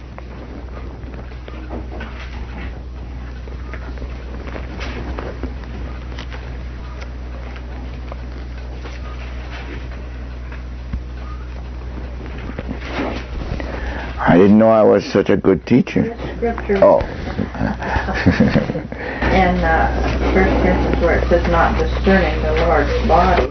I didn't know I was such a good teacher. Scripture. Oh. In uh, First Corinthians, where it says not discerning the Lord's body.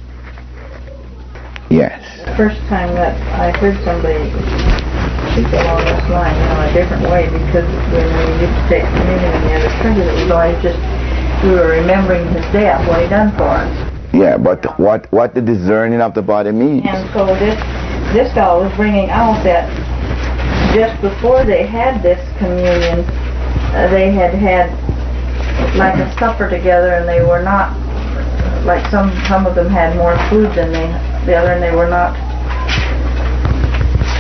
Yes. The first time that I heard somebody speak along this line, you know, a different way, because when we used to take communion in the other churches, it was always just, we were remembering his death, what he done for us. Yeah, but what what the discerning of the body means. And so this, this fellow was bringing out that just before they had this communion, uh, they had had like a supper together, and they were not, like some, some of them had more food than they, the other, and they were not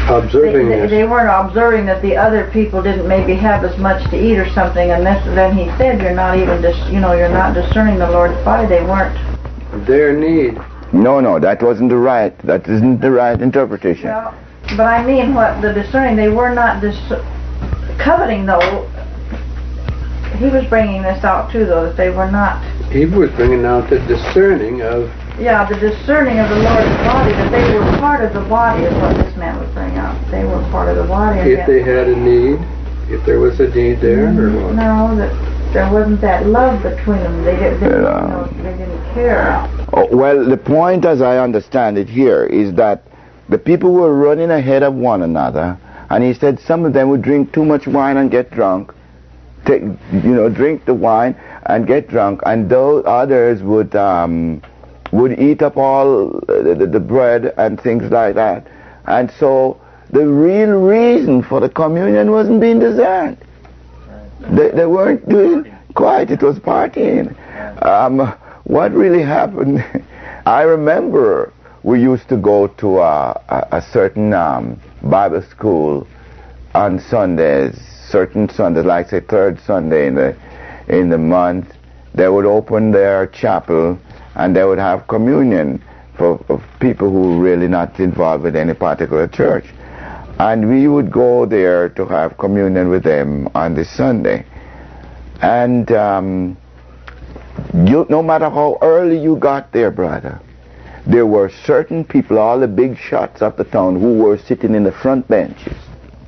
observing they, this. they weren't observing that the other people didn't maybe have as much to eat or something, and this, then he said, you're not even, dis, you know, you're not discerning the Lord's body. They weren't. Their need. No, no, that wasn't the right, that isn't the right interpretation. Well, but I mean what the discerning, they were not dis coveting though. He was bringing this out too though, that they were not. He was bringing out the discerning of. Yeah, the discerning of the Lord's body, that they were part of the body is what this man was bringing out. They were part of the body. If they had a need, if there was a need there, or what? No, that there wasn't that love between them. They, did, they, Yeah. you know, they didn't care. Oh, well, the point, as I understand it here, is that the people were running ahead of one another, and he said some of them would drink too much wine and get drunk, take, you know, drink the wine and get drunk, and those others would um, would eat up all the, the, the bread and things like that. And so the real reason for the communion wasn't being discerned. They, they weren't doing quite, it was partying. Um, what really happened, I remember we used to go to a, a, a certain um, Bible school on Sundays, certain Sundays, like say third Sunday in the, in the month. They would open their chapel and they would have communion for, for people who were really not involved with any particular church. And we would go there to have communion with them on this Sunday. And um, you, no matter how early you got there, brother, there were certain people, all the big shots of the town, who were sitting in the front benches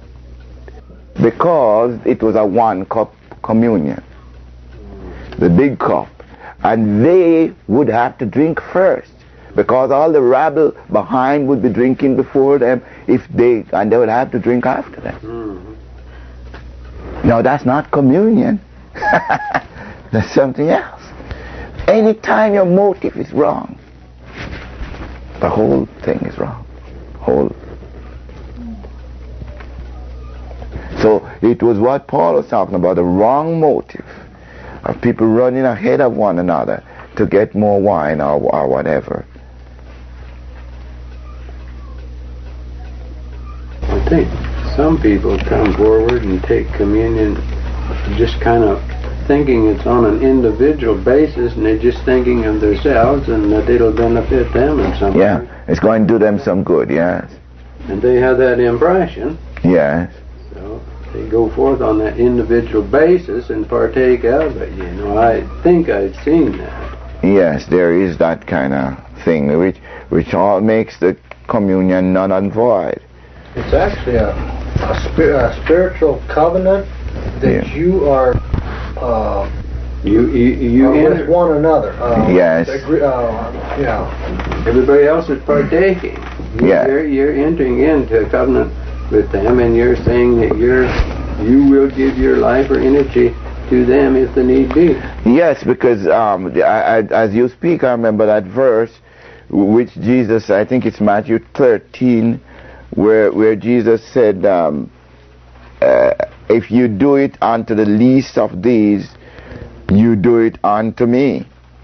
because it was a one-cup communion, the big cup. And they would have to drink first, because all the rabble behind would be drinking before them, if they and they would have to drink after them. Mm-hmm. No, that's not communion. That's something else. Anytime your motive is wrong, the whole thing is wrong. Whole. So it was what Paul was talking about, the wrong motive of people running ahead of one another to get more wine or, or whatever. I think some people come forward and take communion just kind of thinking it's on an individual basis, and they're just thinking of themselves and that it'll benefit them in some way. Yeah, it's going to do them some good, yes. And they have that impression. Yes. So they go forth on that individual basis and partake of it. You know, I think I've seen that. Yes, there is that kind of thing, which which all makes the communion null and void. It's actually a, a, spir a spiritual covenant that Yeah. you are uh, You you, you uh, enter, with one another. Uh, Yes. Agree, uh, yeah. everybody else is partaking. You, Yeah. You're, you're entering into a covenant with them, and you're saying that you're you will give your life or energy to them if the need be. Yes, because um, I, I, as you speak, I remember that verse, which Jesus, I think it's Matthew thirteen, where where Jesus said, um, uh, "If you do it unto the least of these, you do it unto me."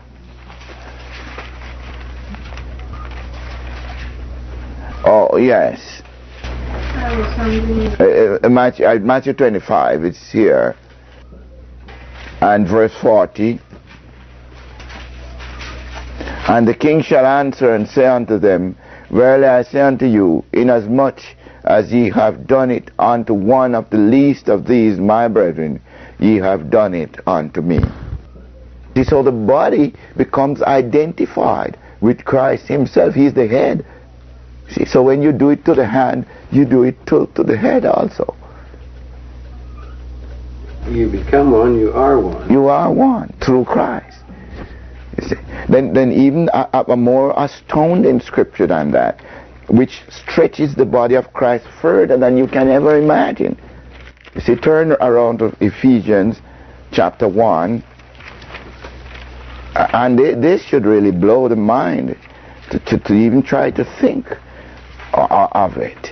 Oh yes, uh, uh, Matthew, uh, Matthew twenty-five. It's here. And verse forty, and the king shall answer and say unto them, Verily I say unto you, inasmuch as ye have done it unto one of the least of these my brethren, ye have done it unto me. See, so the body becomes identified with Christ himself. He's the head. See, so when you do it to the hand, you do it to, to the head also. You become one, you are one. You are one through Christ. You see, then, then even a, a more astounding scripture than that, which stretches the body of Christ further than you can ever imagine. You see, turn around to Ephesians chapter one, and this should really blow the mind to, to, to even try to think of it.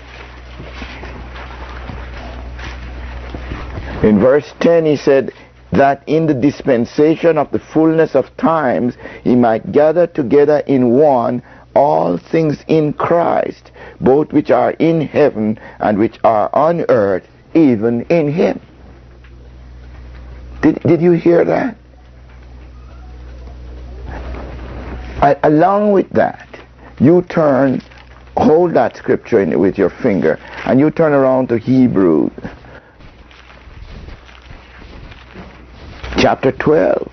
In verse ten he said, that in the dispensation of the fullness of times he might gather together in one all things in Christ, both which are in heaven and which are on earth, even in him. Did, did you hear that? I, along with that, you turn, hold that scripture in, with your finger, and you turn around to Hebrews chapter twelve.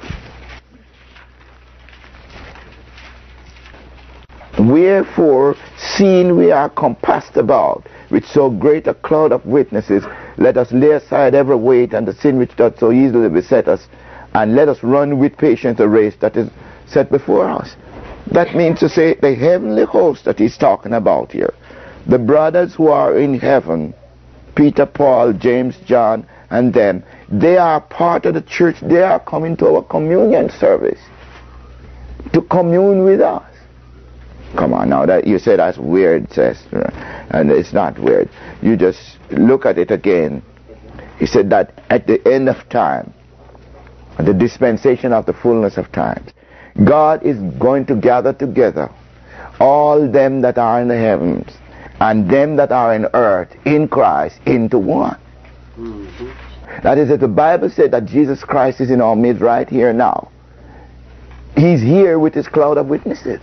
Wherefore, seeing we are compassed about with so great a cloud of witnesses, let us lay aside every weight and the sin which doth so easily beset us, and let us run with patience the race that is set before us. That means to say the heavenly host that he's talking about here, the brothers who are in heaven, Peter, Paul, James, John, and them, they are part of the church. They are coming to our communion service to commune with us. Come on now, that you say that's weird, sister, and it's not weird. You just look at it again. He said that at the end of time, at the dispensation of the fullness of times, God is going to gather together all them that are in the heavens and them that are in earth in Christ into one. Mm-hmm. That is, if the Bible said that Jesus Christ is in our midst right here now, he's here with his cloud of witnesses.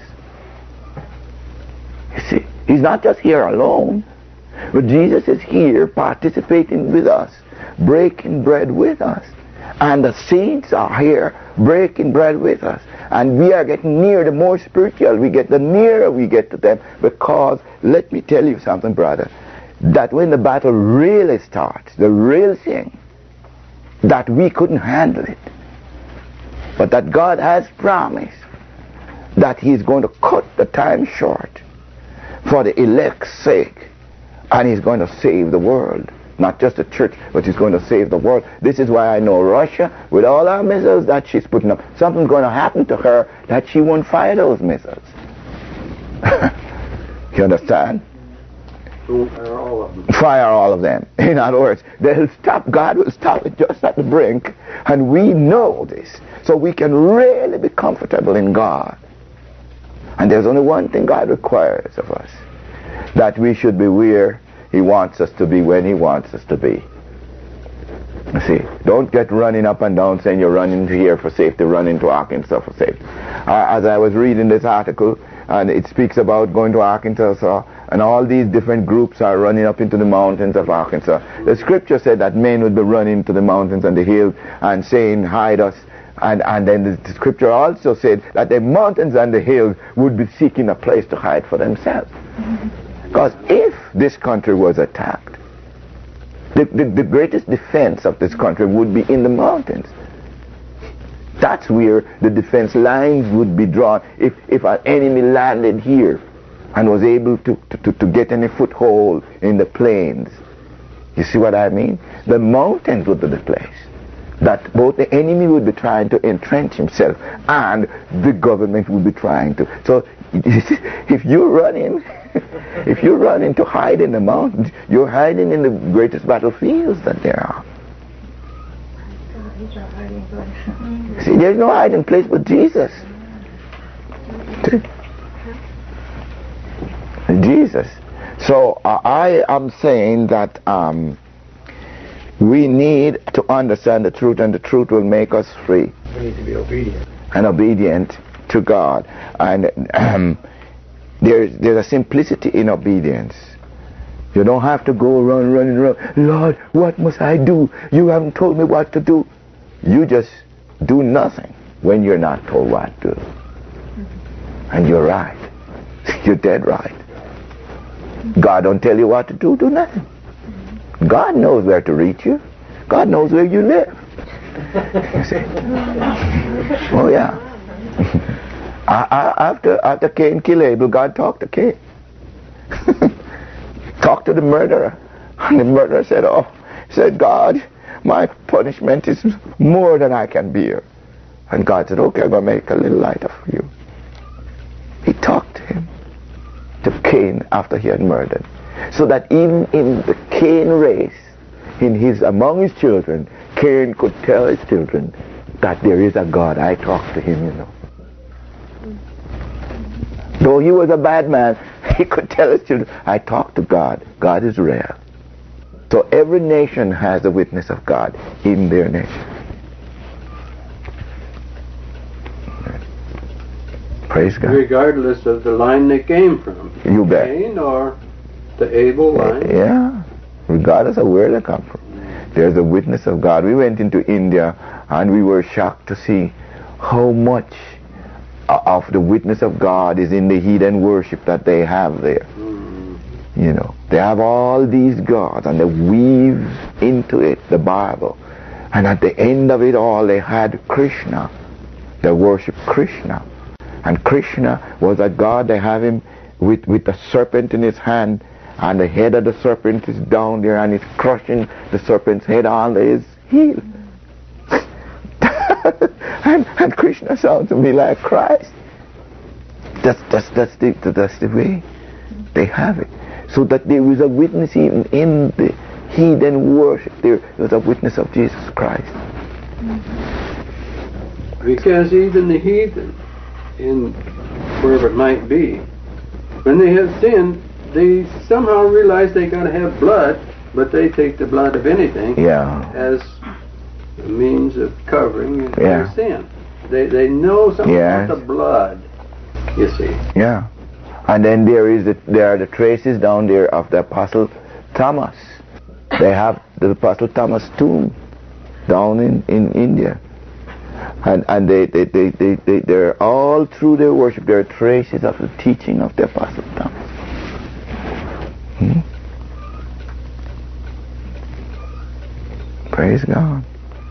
You see, he's not just here alone, but Jesus is here participating with us, breaking bread with us. And the saints are here breaking bread with us. And we are getting near. The more spiritual we get, the nearer we get to them. Because, let me tell you something, brother, that when the battle really starts, the real thing, that we couldn't handle it. But that God has promised that he's going to cut the time short for the elect's sake, and he's going to save the world. Not just the church, but he's going to save the world. This is why I know Russia, with all our missiles that she's putting up, something's going to happen to her that she won't fire those missiles. You understand? Fire all of them. Fire all of them. In other words, they'll stop. God will stop it just at the brink, and we know this, so we can really be comfortable in God. And there's only one thing God requires of us, that we should be where he wants us to be when he wants us to be. You see, don't get running up and down saying you're running to here for safety, running to Arkansas for safety. Uh, as I was reading this article, and it speaks about going to Arkansas, and all these different groups are running up into the mountains of Arkansas. The scripture said that men would be running to the mountains and the hills and saying, hide us. And, and then the, the scripture also said that the mountains and the hills would be seeking a place to hide for themselves. Because if this country was attacked, the, the, the greatest defense of this country would be in the mountains. That's where the defense lines would be drawn. If, if an enemy landed here and was able to, to, to get any foothold in the plains, you see what I mean? The mountains would be the place that both the enemy would be trying to entrench himself and the government would be trying to. So if you're running, if you're running to hide in the mountains, you're hiding in the greatest battlefields that there are. See, there's no hiding place but Jesus. Jesus. So uh, I am saying that um, we need to understand the truth, and the truth will make us free. We need to be obedient. And obedient to God. And um, there's, there's a simplicity in obedience. You don't have to go run, run, run. Lord, what must I do? You haven't told me what to do. You just do nothing when you're not told what to do. And you're right. You're dead right. God don't tell you what to do, do nothing. God knows where to reach you. God knows where you live. You see? Oh yeah. after after Cain killed Abel, God talked to Cain. Talked to the murderer. And the murderer said, oh, said, God, my punishment is more than I can bear. And God said, okay, I'm going to make a little lighter for you. He talked to him, to Cain, after he had murdered. So that even in the Cain race, in his among his children, Cain could tell his children that there is a God. I talked to him, you know. Though he was a bad man, he could tell his children, I talk to God. God is real. So every nation has a witness of God in their nation. Praise God. Regardless of the line they came from. You bet. Cain or the Abel line. Yeah. Regardless of where they come from. There's a witness of God. We went into India and we were shocked to see how much of the witness of God is in the heathen worship that they have there. Mm. You know, they have all these gods and they weave into it the Bible. And at the end of it all, they had Krishna. They worship Krishna. And Krishna was a god. They have him with, with a serpent in his hand, and the head of the serpent is down there, and he's crushing the serpent's head on his heel. and, and Krishna sounds to me like Christ. That's, that's, that's, the, that's the way they have it. So that there is a witness even in the heathen worship. There was a witness of Jesus Christ. Because even the heathen, in wherever it might be, when they have sinned, they somehow realize they got to have blood, but they take the blood of anything Yeah. as a means of covering Yeah. their sin. They they know something Yes. about the blood, you see. Yeah. And then there is the, there are the traces down there of the Apostle Thomas. They have the Apostle Thomas tomb down in, in India. And and they, they, they, they, they, they're all through their worship, there are traces of the teaching of the Apostle Thomas. Hmm? Praise God.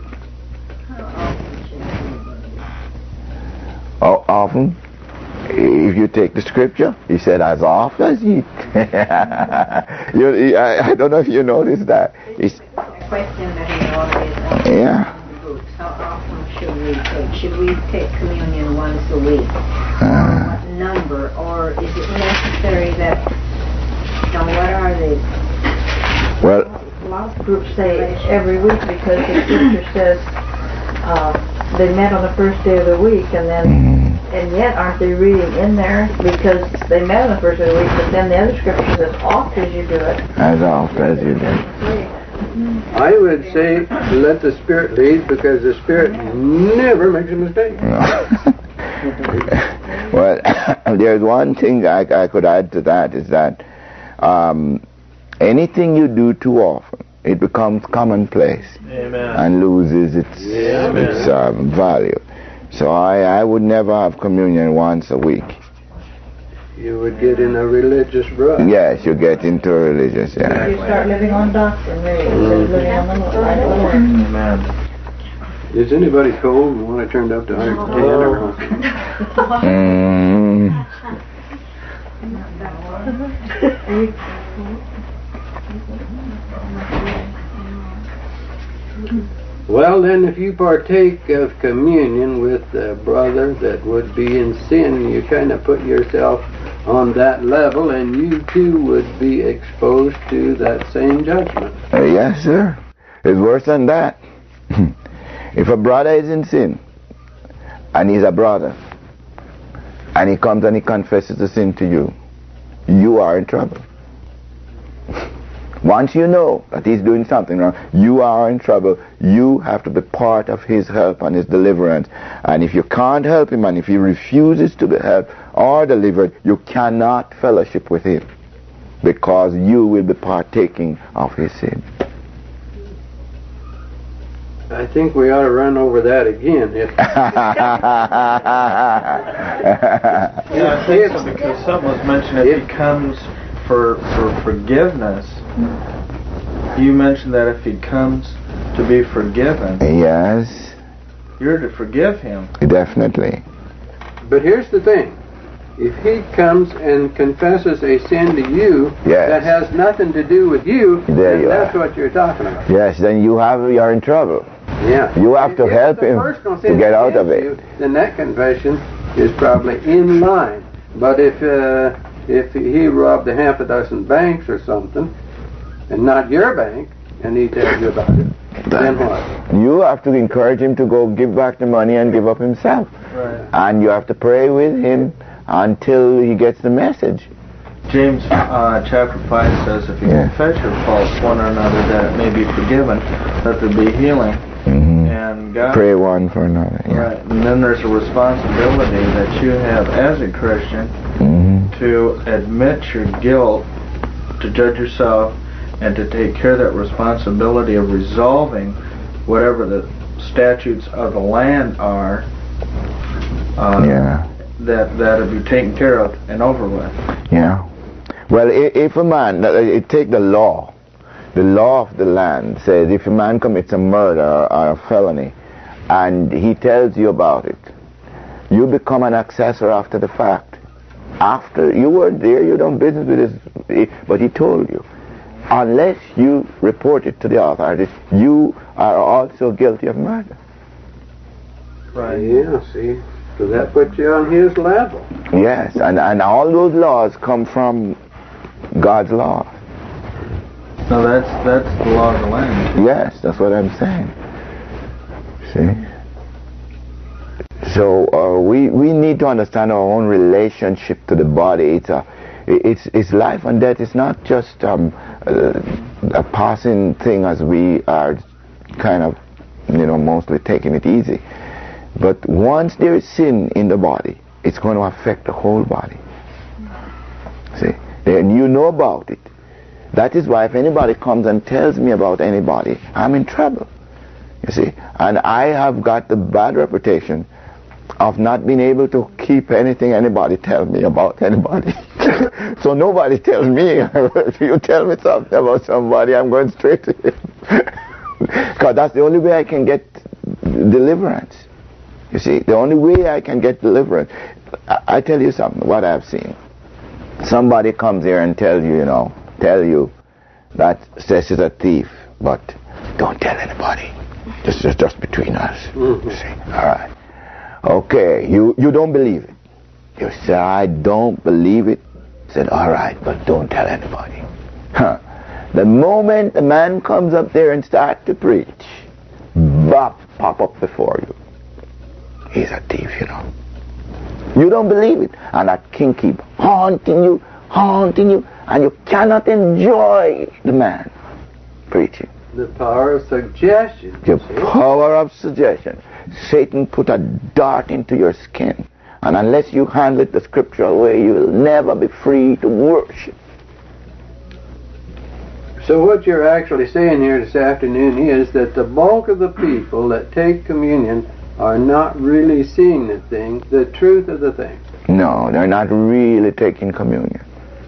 Oh, often, if you take the scripture, he said, as often as ye. you, I, I don't know if you noticed that. It's, A question that he always asks Yeah. in the books, how often should we take? Should we take communion once a week? uh, What number? Or is it necessary that, now what are they? well, A lot of groups say every week because the scripture says uh, they met on the first day of the week, and then mm, and yet aren't they reading in there because they met on the first day of the week, but then the other scripture says oft as you do it. as often as you do. I would say let the Spirit lead, because the Spirit never makes a mistake. Well, there's one thing I, I could add to that is that um, anything you do too often, it becomes commonplace. Amen. And loses its Yeah, its um, value. So I, I would never have communion once a week. You would get in a religious rut. Yes, you get into religious, yeah. You start living on doctrine, really, instead of living on the light of the Lord. Amen. Is anybody cold and want to turn it up to one hundred ten or Mm. Well, then, if you partake of communion with a brother that would be in sin, you kind of put yourself on that level, and you too would be exposed to that same judgment. Uh, yes, sir. It's worse than that. If a brother is in sin, and he's a brother, and he comes and he confesses the sin to you, you are in trouble. Once you know that he's doing something wrong, you are in trouble. You have to be part of his help and his deliverance. And if you can't help him, and if he refuses to be helped or delivered, you cannot fellowship with him, because you will be partaking of his sin. I think we ought to run over that again. If, Yeah, I think so, because something was mentioned, if he comes for for forgiveness, you mentioned that if he comes to be forgiven, Yes, you're to forgive him. definitely. but here's the thing. If he comes and confesses a sin to you Yes. that has nothing to do with you, There then you that's are. what you're talking about. Yes, then you have you're in trouble. Yeah. You have to If help it's a him personal to sin get out of against it. you, then that confession is probably in line. But if uh, if he robbed a half a dozen banks or something, and not your bank, and he tells you about it, then what? You have to encourage him to go give back the money and give up himself. Right. And you have to pray with him until he gets the message. James uh, chapter five says, if you Yeah. confess your faults one or another, that it may be forgiven, that there be healing. Mm-hmm. And God, Pray one for another. Yeah. right, and then there's a responsibility that you have as a Christian Mm-hmm. to admit your guilt, to judge yourself, and to take care of that responsibility of resolving whatever the statutes of the land are. Uh, Yeah. That that'll be taken care of and over with. Yeah. Well, if, if a man, uh, it take the law, the law of the land says if a man commits a murder or a felony, and he tells you about it, you become an accessor after the fact. After you weren't there, you don't business with this, but he told you. Unless you report it to the authorities, you are also guilty of murder. Right. Yeah, see, so that puts you on his level. Yes, and, and all those laws come from God's law. No, that's that's the law of the land. Yes, that's what I'm saying. See? So uh, we we need to understand our own relationship to the body. It's a, it's it's life and death. It's not just um, a, a passing thing as we are kind of, you know, mostly taking it easy. But once there is sin in the body, it's going to affect the whole body. See? And you know about it. That is why if anybody comes and tells me about anybody, I'm in trouble. You see? And I have got the bad reputation of not being able to keep anything anybody tells me about anybody. So nobody tells me. If you tell me something about somebody, I'm going straight to him. Because that's the only way I can get deliverance. You see, the only way I can get deliverance. I, I tell you something, what I've seen. Somebody comes here and tells you, you know, tell you that says she's a thief, but don't tell anybody. This is just between us. Mm-hmm. You see, all right. Okay, you, you don't believe it. You say, I don't believe it. Said, all right, but don't tell anybody. Huh. The moment the man comes up there and starts to preach, bop, pop up before you. He's a thief, you know. You don't believe it. And that king keep haunting you, haunting you, and you cannot enjoy the man preaching. The power of suggestion. The see? power of suggestion. Satan put a dart into your skin. And unless you handle it the scriptural way, you will never be free to worship. So what you're actually saying here this afternoon is that the bulk of the people that take communion are not really seeing the thing, the truth of the thing. No, they're not really taking communion.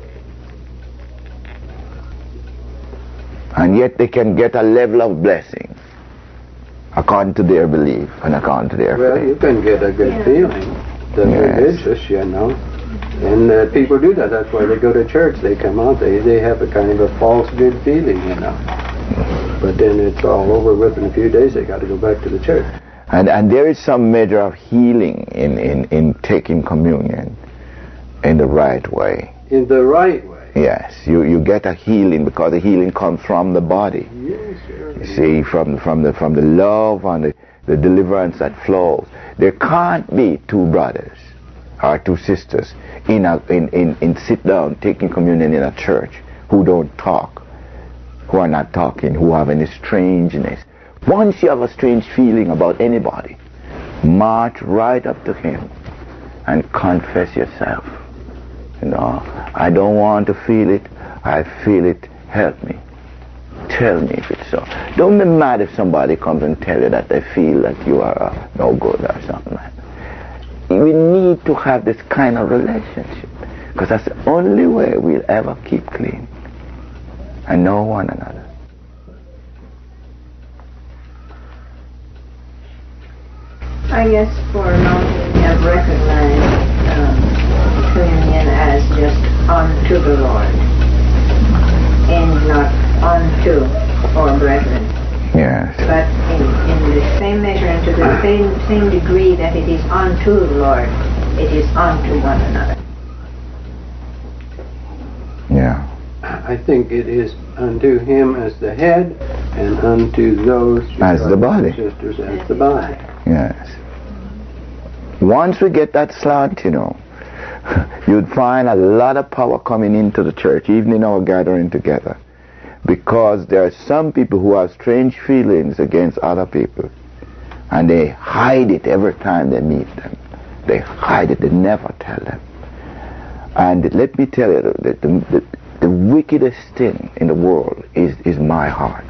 And yet they can get a level of blessing according to their belief and according to their Well, faith. you can get a good Yeah. feeling. The Yes. religious, you know. And uh, people do that. That's why they go to church. They come out. They they have a kind of a false good feeling, you know. But then it's all over with in a few days. They got to go back to the church. And and there is some measure of healing in, in, in taking communion in the right way. In the right way. Yes, you, you get a healing because the healing comes from the body. Yes, sure. You see, from from the from the love and the, the deliverance that flows. There can't be two brothers or two sisters in a in, in, in sit down taking communion in a church who don't talk, who are not talking, who have any strangeness. Once you have a strange feeling about anybody, march right up to him and confess yourself. You know, I don't want to feel it. I feel it. Help me. Tell me if it's so. Don't be mad if somebody comes and tell you that they feel that you are uh, no good or something like that. We need to have this kind of relationship because that's the only way we'll ever keep clean and know one another. I guess for long we have recognized um, communion as just unto the Lord and not unto our brethren. Yes. But in, in the same measure and to the same, same degree that it is unto the Lord, it is unto one another. Yeah. I think it is unto him as the head and unto those As the body. sisters as the body. Yes. Once we get that slant, you know, you'd find a lot of power coming into the church, even in our gathering together. Because there are some people who have strange feelings against other people. And they hide it every time they meet them. They hide it, they never tell them. And let me tell you, the, the, the, the wickedest thing in the world is, is my heart.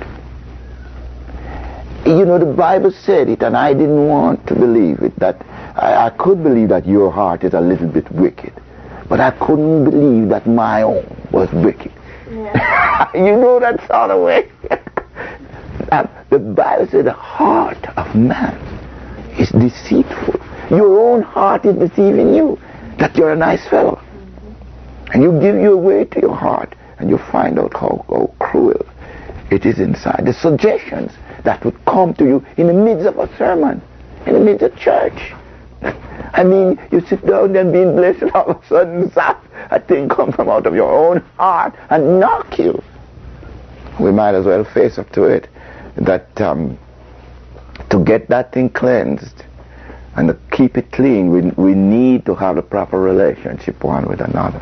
You know, the Bible said it, and I didn't want to believe it, that I, I could believe that your heart is a little bit wicked. But I couldn't believe that my own was wicked. Yeah. You know that sort of way. And the Bible said the heart of man is deceitful. Your own heart is deceiving you, that you're a nice fellow. Mm-hmm. And you give your way to your heart, and you find out how, how cruel it is inside. The suggestions that would come to you in the midst of a sermon, in the midst of church. I mean, you sit down and being blessed, and all of a sudden, zap, a thing comes from out of your own heart and knock you. We might as well face up to it, that um, to get that thing cleansed and to keep it clean, we, we need to have a proper relationship one with another.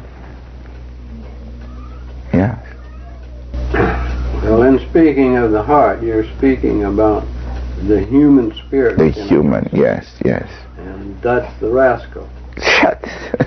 Yes. Well, in speaking of the heart, you're speaking about the human spirit. The human, yes, yes. And that's the rascal. Shut.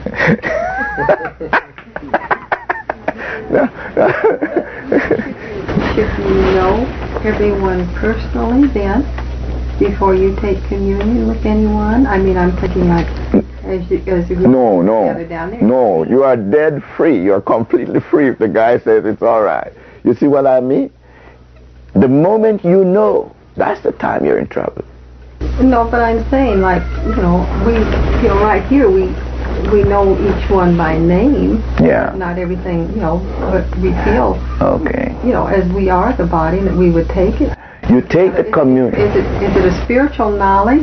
No, no. Should you know everyone personally then, before you take communion with anyone? I mean, I'm thinking like, as you, as you no, no, gather down there. No, you are dead free. You're completely free if the guy says it's all right. You see what I mean? The moment you know, that's the time you're in trouble. No, but I'm saying, like, you know, we, you know, right here, we we know each one by name. Yeah. Not everything, you know, but we feel. Okay. You know, as we are the body, that we would take it. You take the communion. Is it is it a spiritual knowledge?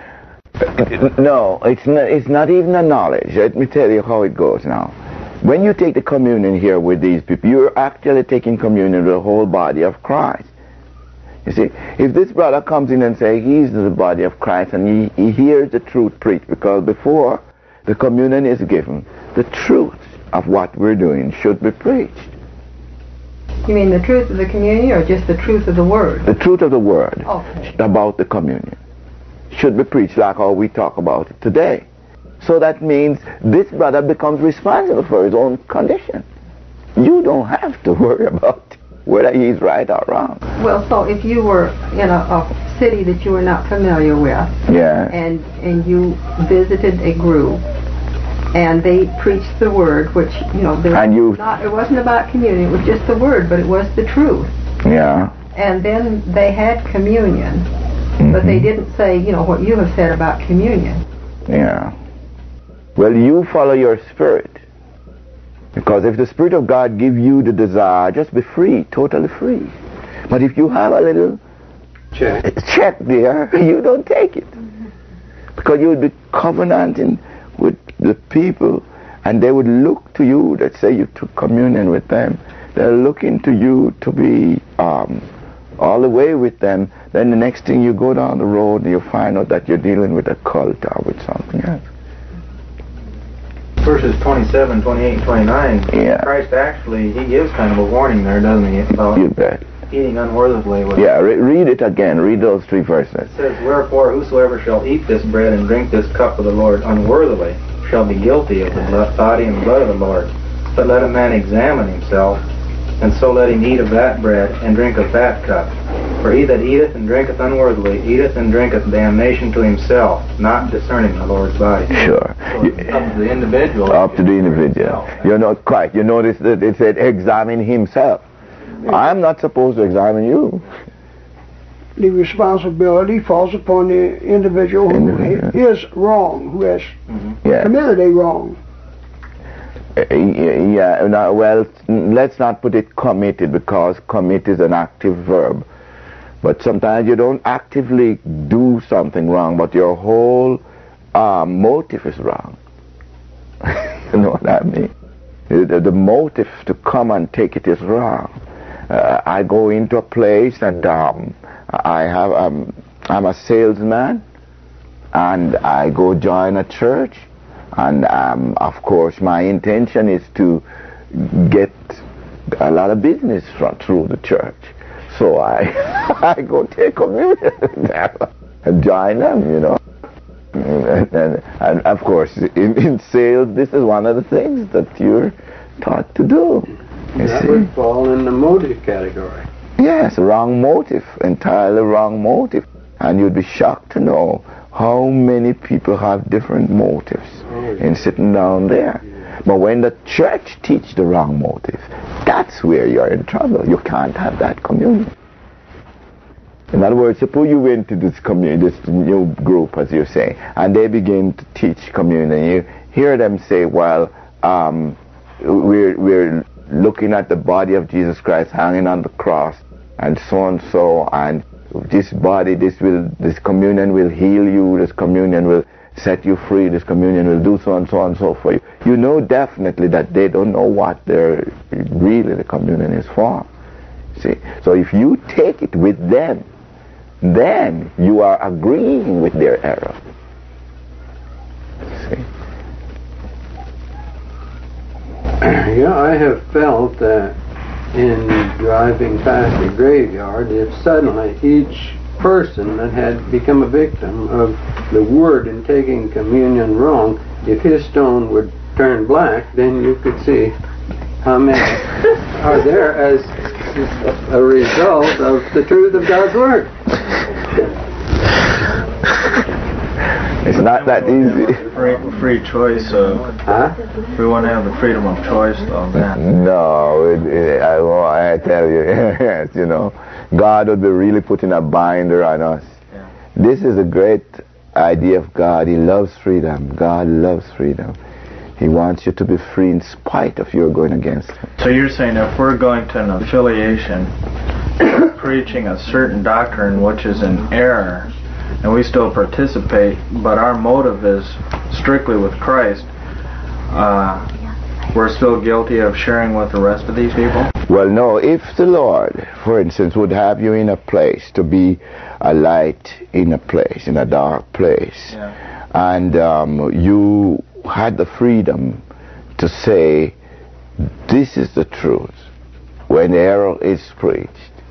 No, it's not. It's not even a knowledge. Let me tell you how it goes now. When you take the communion here with these people, you're actually taking communion with the whole body of Christ. You see, if this brother comes in and says he's the body of Christ, and he, he hears the truth preached, because before the communion is given, the truth of what we're doing should be preached. You mean the truth of the communion, or just the truth of the word? The truth of the word okay. about the communion should be preached, like how we talk about it today. So that means this brother becomes responsible for his own condition. You don't have to worry about whether he's right or wrong. Well, so if you were in a, a city that you were not familiar with, yeah, and and you visited a group, and they preached the word, which, you know, there and you, was not, it wasn't about communion, it was just the word, but it was the truth. Yeah. And then they had communion, mm-hmm. but they didn't say, you know, what you have said about communion. Yeah. Well, you follow your spirit. Because if the Spirit of God gives you the desire, just be free, totally free. But if you have a little check, check there, you don't take it. Mm-hmm. Because you would be covenanting with the people, and they would look to you, that say you took communion with them. They're looking to you to be um, all the way with them. Then the next thing you go down the road, and you find out that you're dealing with a cult or with something else. Verses twenty-seven, twenty-eight, and twenty-nine, yeah. Christ actually, he gives kind of a warning there, doesn't he? About you bet. Eating unworthily. With yeah, re read it again. Read those three verses. It says, wherefore whosoever shall eat this bread and drink this cup of the Lord unworthily shall be guilty of the body and blood of the Lord. But let a man examine himself, and so let him eat of that bread and drink of that cup. For he that eateth and drinketh unworthily eateth and drinketh damnation to himself, not discerning the Lord's body. Sure. So it's up to the individual. Up to the individual. You're not quite. You notice that it said examine himself. I'm not supposed to examine you. The responsibility falls upon the individual who individual. is wrong, who has mm-hmm. yeah. committed a wrong. Uh, yeah, no, well, let's not put it committed, because commit is an active verb. But sometimes you don't actively do something wrong, but your whole uh, motive is wrong. You know what I mean? The, the motive to come and take it is wrong. Uh, I go into a place and um, I have um, I'm a salesman, and I go join a church, And um, of course, my intention is to get a lot of business from, through the church. So I I go take communion and join them, you know. And, and, and of course, in, in sales, this is one of the things that you're taught to do. That see? would fall in the motive category. Yes, wrong motive, entirely wrong motive. And you'd be shocked to know how many people have different motives oh, yeah. in sitting down there. Yeah. But when the church teach the wrong motive, that's where you're in trouble. You can't have that communion. In other words, suppose you went to this communion, this new group, as you say, and they begin to teach communion, and you hear them say, well, um, we're, we're looking at the body of Jesus Christ hanging on the cross, and so and so, and this body, this will, this communion will heal you, this communion will set you free, this communion will do so and so and so for you. You know definitely that they don't know what they're really the communion is for. See? So if you take it with them, then you are agreeing with their error. See? Yeah, I have felt that in driving past a graveyard, if suddenly each person that had become a victim of the word in taking communion wrong, if his stone would turn black, then you could see how many are there as a result of the truth of God's word. It's not that easy. Free, free choice of, huh? We want to have the freedom of choice of that. No, it, it, I, well, I tell you, yes, you know, God would be really putting a binder on us. Yeah. This is a great idea of God. He loves freedom. God loves freedom. He wants you to be free in spite of your going against Him. So you're saying if we're going to an affiliation preaching a certain doctrine which is in error, and we still participate, but our motive is strictly with Christ, uh, we're still guilty of sharing with the rest of these people? Well, no. If the Lord, for instance, would have you in a place to be a light in a place, in a dark place, yeah. and um, you had the freedom to say, this is the truth, when error is preached,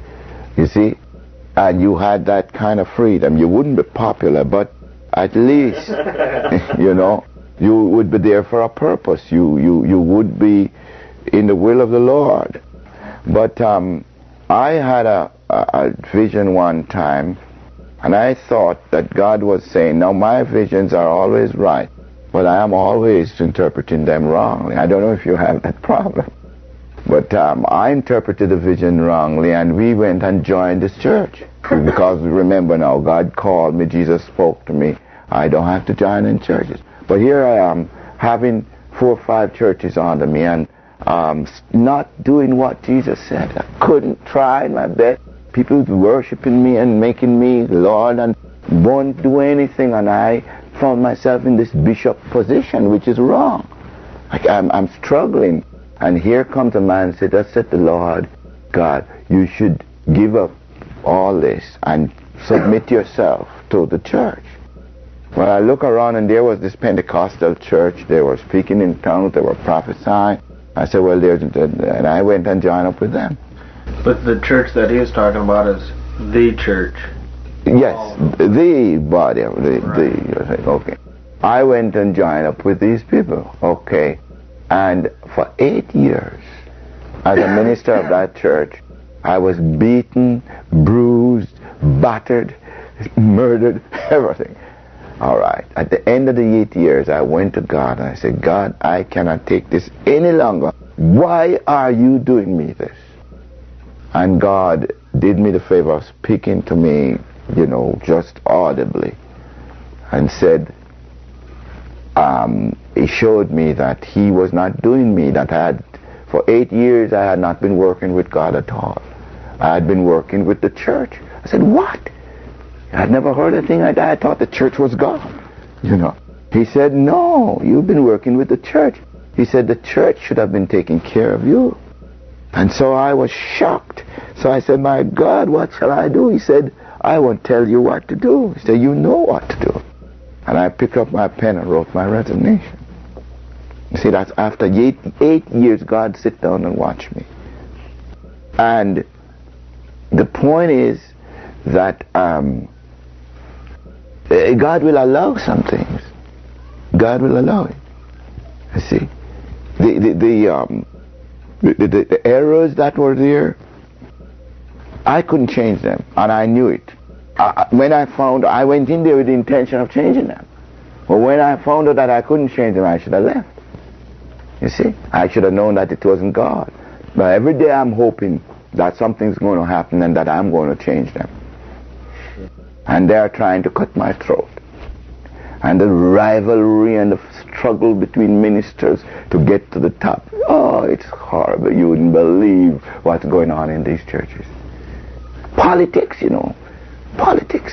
you see, and you had that kind of freedom, you wouldn't be popular, but at least, you know, you would be there for a purpose. You, you, you would be in the will of the Lord. But um, I had a, a, a vision one time, and I thought that God was saying, now my visions are always right, but I am always interpreting them wrongly. I don't know if you have that problem. But um, I interpreted the vision wrongly, and we went and joined this church. Because remember now, God called me, Jesus spoke to me. I don't have to join in churches. But here I am, having four or five churches under me, and um, not doing what Jesus said. I couldn't try my best. People worshiping me and making me Lord, and won't do anything, and I found myself in this bishop position, which is wrong. Like I'm, I'm struggling. And here comes a man and said, thus said the Lord God, you should give up all this and submit yourself to the church. Well, I look around, and there was this Pentecostal church. They were speaking in tongues. They were prophesying. I said, well, there's, and I went and joined up with them. But the church that he is talking about is the church. Yes, oh. the body of the, right. the, okay. I went and joined up with these people, okay. And for eight years, as a minister of that church, I was beaten, bruised, battered, murdered, everything. All right. At the end of the eight years, I went to God and I said, God, I cannot take this any longer. Why are you doing me this? And God did me the favor of speaking to me, you know, just audibly, and said, um, he showed me that he was not doing me, that I had, for eight years I had not been working with God at all. I had been working with the church. I said, what? I had never heard a thing like that. I thought the church was gone, you know. He said, no, you've been working with the church. He said, the church should have been taking care of you. And so I was shocked. So I said, my God, what shall I do? He said, I won't tell you what to do. He said, you know what to do. And I picked up my pen and wrote my resignation. You see, that's after eight, eight years God sit down and watch me. And the point is that um, God will allow some things. God will allow it. You see, the the the, um, the, the, the errors that were there, I couldn't change them, and I knew it. I, when I found, I went in there with the intention of changing them. But when I found out that I couldn't change them, I should have left. You see, I should have known that it wasn't God. But every day I'm hoping that something's going to happen and that I'm going to change them. And they're trying to cut my throat. And the rivalry and the struggle between ministers to get to the top. Oh, it's horrible. You wouldn't believe what's going on in these churches. Politics, you know. Politics.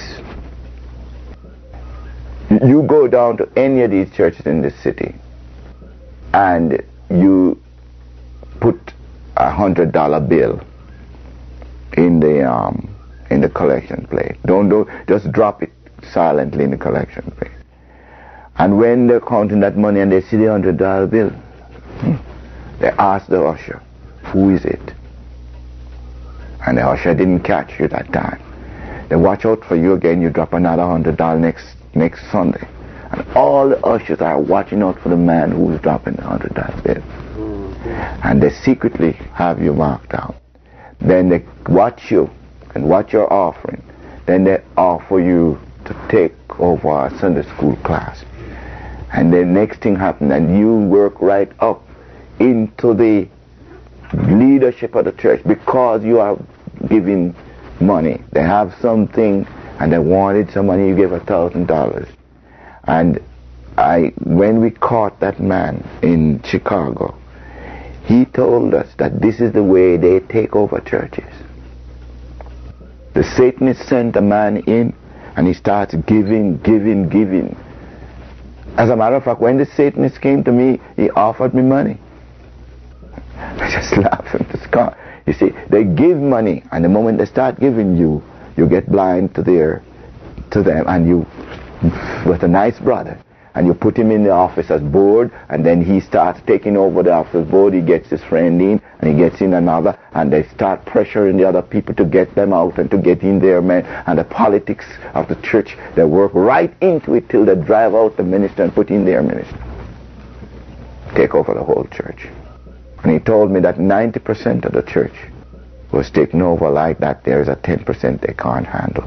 You go down to any of these churches in this city and you put a hundred dollar bill in the um in the collection plate. Don't do just drop it silently in the collection plate. And when they're counting that money and they see the hundred dollar bill, they ask the usher, who is it? And the usher didn't catch you that time. They watch out for you again, you drop another hundred dollar next next Sunday. And all the ushers are watching out for the man who's dropping the hundred dollar bill. And they secretly have you marked out. Then they watch you and watch your offering. Then they offer you to take over a Sunday school class. And the next thing happens, and you work right up into the leadership of the church because you are giving money. They have something and they wanted some money, you give a thousand dollars. And I, when we caught that man in Chicago, he told us that this is the way they take over churches. The Satanist sent a man in and he starts giving, giving, giving. As a matter of fact, when the Satanist came to me, he offered me money. I just laughed at the sky. You see, they give money, and the moment they start giving you, you get blind to their, to them, and you, with a nice brother, and you put him in the office as board, and then he starts taking over the office board. He gets his friend in, and he gets in another, and they start pressuring the other people to get them out and to get in their men. And the politics of the church, they work right into it till they drive out the minister and put in their minister. Take over the whole church. And he told me that ninety percent of the church was taken over like that. There's a ten percent they can't handle.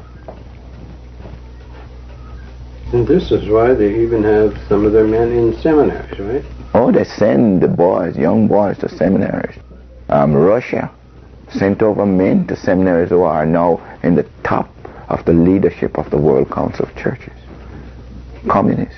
And this is why they even have some of their men in seminaries, right? Oh, they send the boys, young boys, to seminaries. Um, Russia sent over men to seminaries who are now in the top of the leadership of the World Council of Churches. Communists.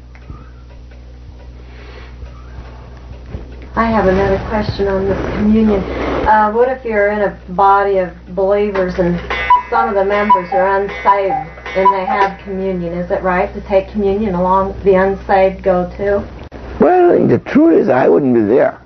I have another question on this communion. Uh, what if you're in a body of believers and some of the members are unsaved and they have communion? Is it right to take communion along the unsaved go too? Well, the truth is I wouldn't be there.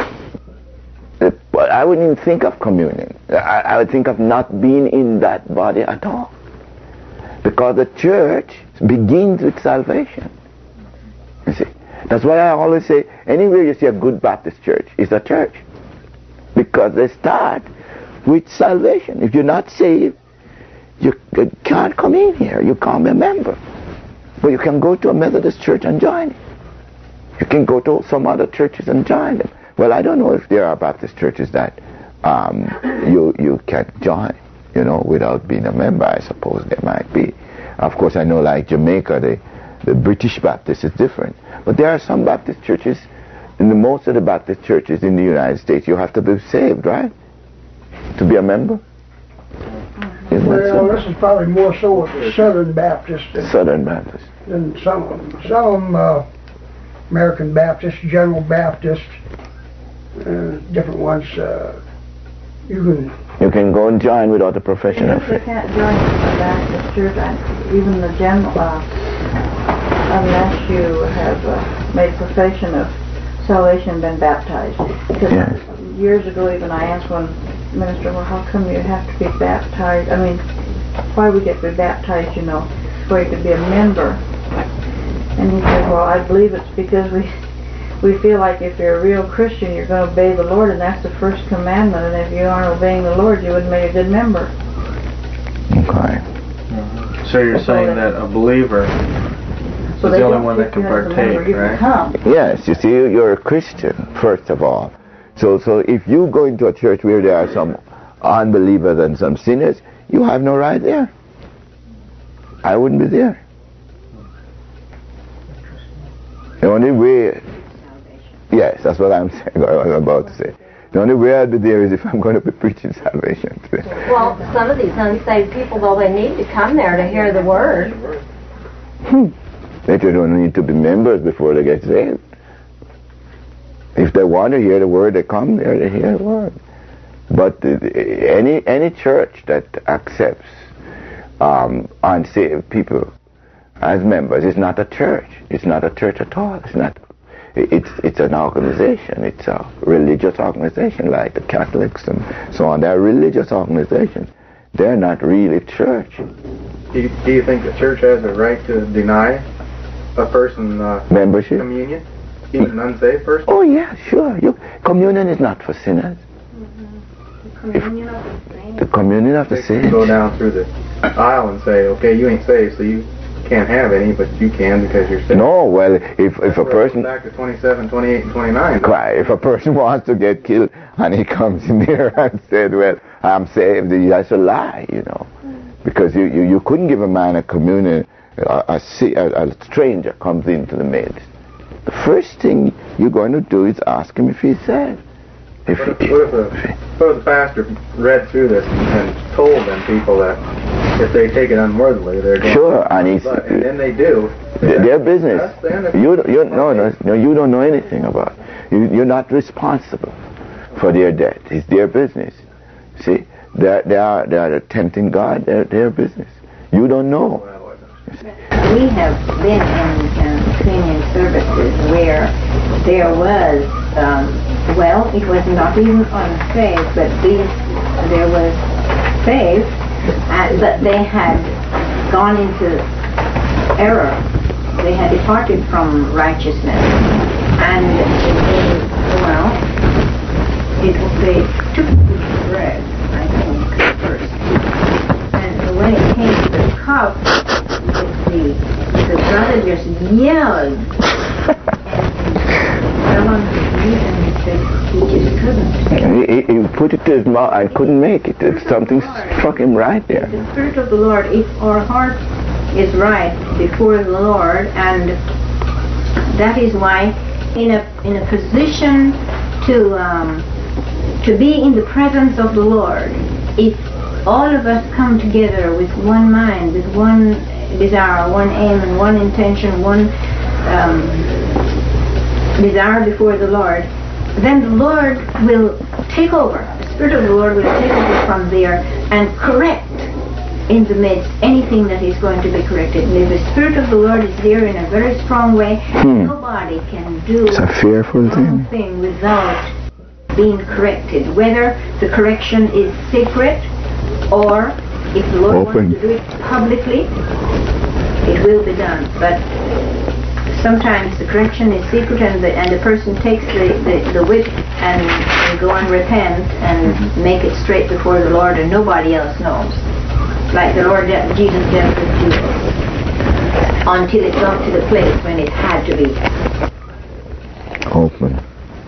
I wouldn't even think of communion. I, I would think of not being in that body at all. Because the church begins with salvation. You see? That's why I always say, anywhere you see a good Baptist church, it's a church. Because they start with salvation. If you're not saved, you can't come in here. You can't be a member. But you can go to a Methodist church and join it. You can go to some other churches and join them. Well, I don't know if there are Baptist churches that um, you you can join, you know, without being a member. I suppose there might be. Of course, I know like Jamaica, the, the British Baptist is different. But there are some Baptist churches, in the most of the Baptist churches in the United States, you have to be saved, right? To be a member? Isn't well, this is probably more so with Southern Baptists than, Southern Baptist. than some of them. Some of them, uh, American Baptist, General Baptist, uh, different ones, uh, you can... You can go and join without a profession of They faith. can't join the Baptist church, and even the general, uh, unless you have uh, made profession of salvation and been baptized. Because Yes. years ago even I asked one minister, well, how come you have to be baptized? I mean, why would you have to be baptized, you know, before you could be a member? And he said, well, I believe it's because we we feel like if you're a real Christian, you're going to obey the Lord, and that's the first commandment. And if you aren't obeying the Lord, you wouldn't make a good member. Okay. Mm-hmm. So you're so saying that, that a believer so is the only one that can partake, right? Come. Yes, you see, you're a Christian, first of all. So, so if you go into a church where there are some unbelievers and some sinners, you have no right there. I wouldn't be there. The only way, yes, that's what I'm saying, I was about to say. The only way I'll be there is if I'm going to be preaching salvation. Well, some of these unsaved people, though, they need to come there to hear the word. Hmm. They don't need to be members before they get saved. If they want to hear the word, they come there to hear the word. But uh, any any church that accepts um, unsaved people as members is not a church. It's not a church at all. It's not. It's it's an organization. It's a religious organization like the Catholics and so on. They're religious organizations. They're not really church. Do you, do you think the church has a right to deny a person uh, membership, communion, even an unsaved person? Oh yeah, sure. You, communion is not for sinners. Mm-hmm. The communion of the saints. The communion of the saints. Go down through the aisle and say, okay, you ain't saved, so you can't have any, but you can because you're saved. No, well, if if a person back to twenty-seven, twenty-eight, and twenty-nine. Right. If a person wants to get killed and he comes in here and said, "Well, I'm saved," that's a lie, you know, because you you, you couldn't give a man a communion. A, a, a stranger comes into the midst. The first thing you're going to do is ask him if he's saved. If, what, if, what, if the, what if the pastor read through this and, and told them people that if they take it unworthily, they're going sure, to and, he's, and then they do. Their, their business. You you no, no no you don't know anything about it. You, you're not responsible for their death. It's their business. See, they they are they are tempting God. They're their business. You don't know. We have been in uh, communion services where there was, um, well, it was not even unsaved, but these, there was saved, uh, but they had gone into error. They had departed from righteousness. And, they, well, it was, they took the bread, I think, first. And when it came to the cup, The, the brother just yelled and fell on his knees and he said he just couldn't. He, he put it to his mouth and couldn't make it. It's something struck him right there. The Spirit of the Lord, if our heart is right before the Lord, and that is why in a in a position to um, to be in the presence of the Lord, if all of us come together with one mind, with one desire, one aim, and one intention, one um, desire before the Lord, then the Lord will take over. The Spirit of the Lord will take over from there and correct in the midst anything that is going to be corrected. And if the Spirit of the Lord is there in a very strong way, hmm. nobody can do it's a fearful thing. thing without being corrected. Whether the correction is secret or if the Lord Open. wants to do it publicly, it will be done. But sometimes the correction is secret, and the and the person takes the, the, the whip and, and go and repent and mm-hmm. make it straight before the Lord, and nobody else knows. Like the Lord Jesus dealt with Jesus until it got to the place when it had to be open.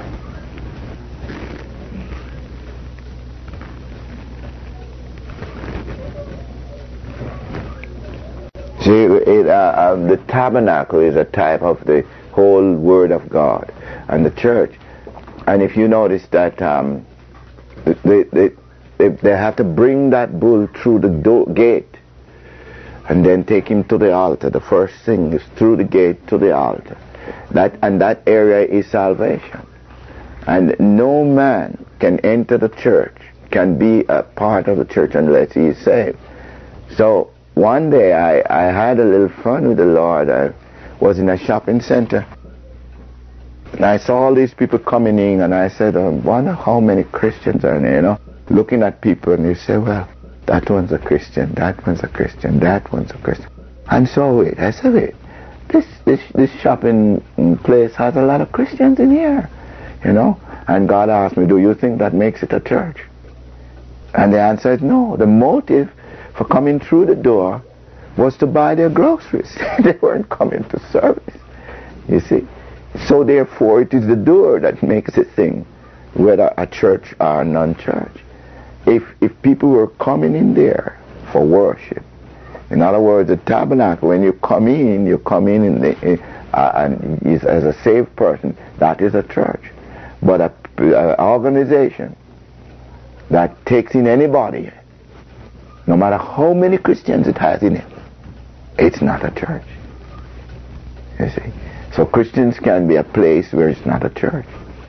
See, it, uh, uh, the tabernacle is a type of the whole Word of God and the church. And if you notice that um, they, they, they, they have to bring that bull through the do- gate and then take him to the altar. The first thing is through the gate to the altar. That, and that area is salvation. And no man can enter the church, can be a part of the church unless he is saved. So, one day I, I had a little fun with the Lord. I was in a shopping center and I saw all these people coming in, and I said, I wonder how many Christians are there, you know, looking at people, and you say, well, that one's a Christian, that one's a Christian, that one's a Christian. And so wait, I said, wait, this, this, this shopping place has a lot of Christians in here, you know. And God asked me, do you think that makes it a church? And the answer is no. The motive for coming through the door was to buy their groceries. They weren't coming to service, you see. So therefore, it is the door that makes a thing, whether a church or a non-church. If, if people were coming in there for worship, in other words, the tabernacle, when you come in, you come in, in the, uh, and is, as a saved person, that is a church. But a, a organization that takes in anybody, no matter how many Christians it has in it, it's not a church. You see? So Christians can be a place where it's not a church.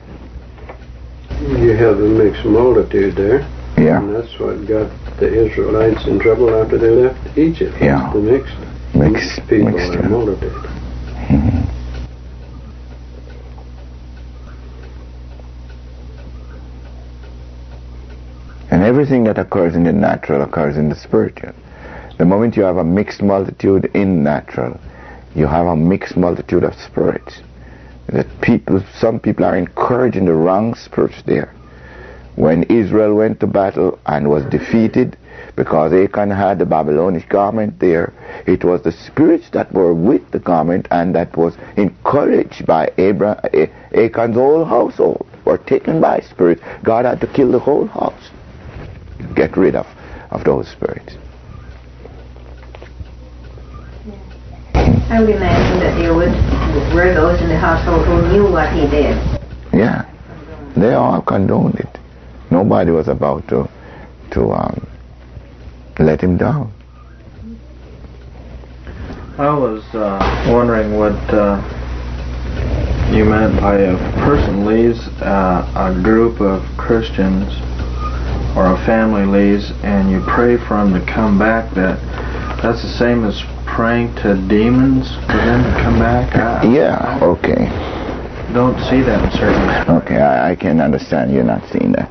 You have a mixed multitude there. Yeah. And that's what got the Israelites in trouble after they left Egypt. Yeah. The mixed, mixed people mixed, and yeah. multitude. Mm-hmm. And everything that occurs in the natural occurs in the spiritual. The moment you have a mixed multitude in natural, you have a mixed multitude of spirits. That people, some people are encouraging the wrong spirits there. When Israel went to battle and was defeated, because Achan had the Babylonish garment there, it was the spirits that were with the garment and that was encouraged by Abraham, Achan's whole household were taken by spirits. God had to kill the whole house, get rid of, of those spirits. I would imagine that there was, were those in the household who knew what he did. Yeah, they all condoned it. Nobody was about to to um, let him down. I was uh, wondering what uh, you meant by a person leaves uh, a group of Christians or a family leaves and you pray for them to come back. That that's the same as praying to demons for them to come back? I, yeah, okay. Don't see that in certain. Okay, I, I can understand you're not seeing that.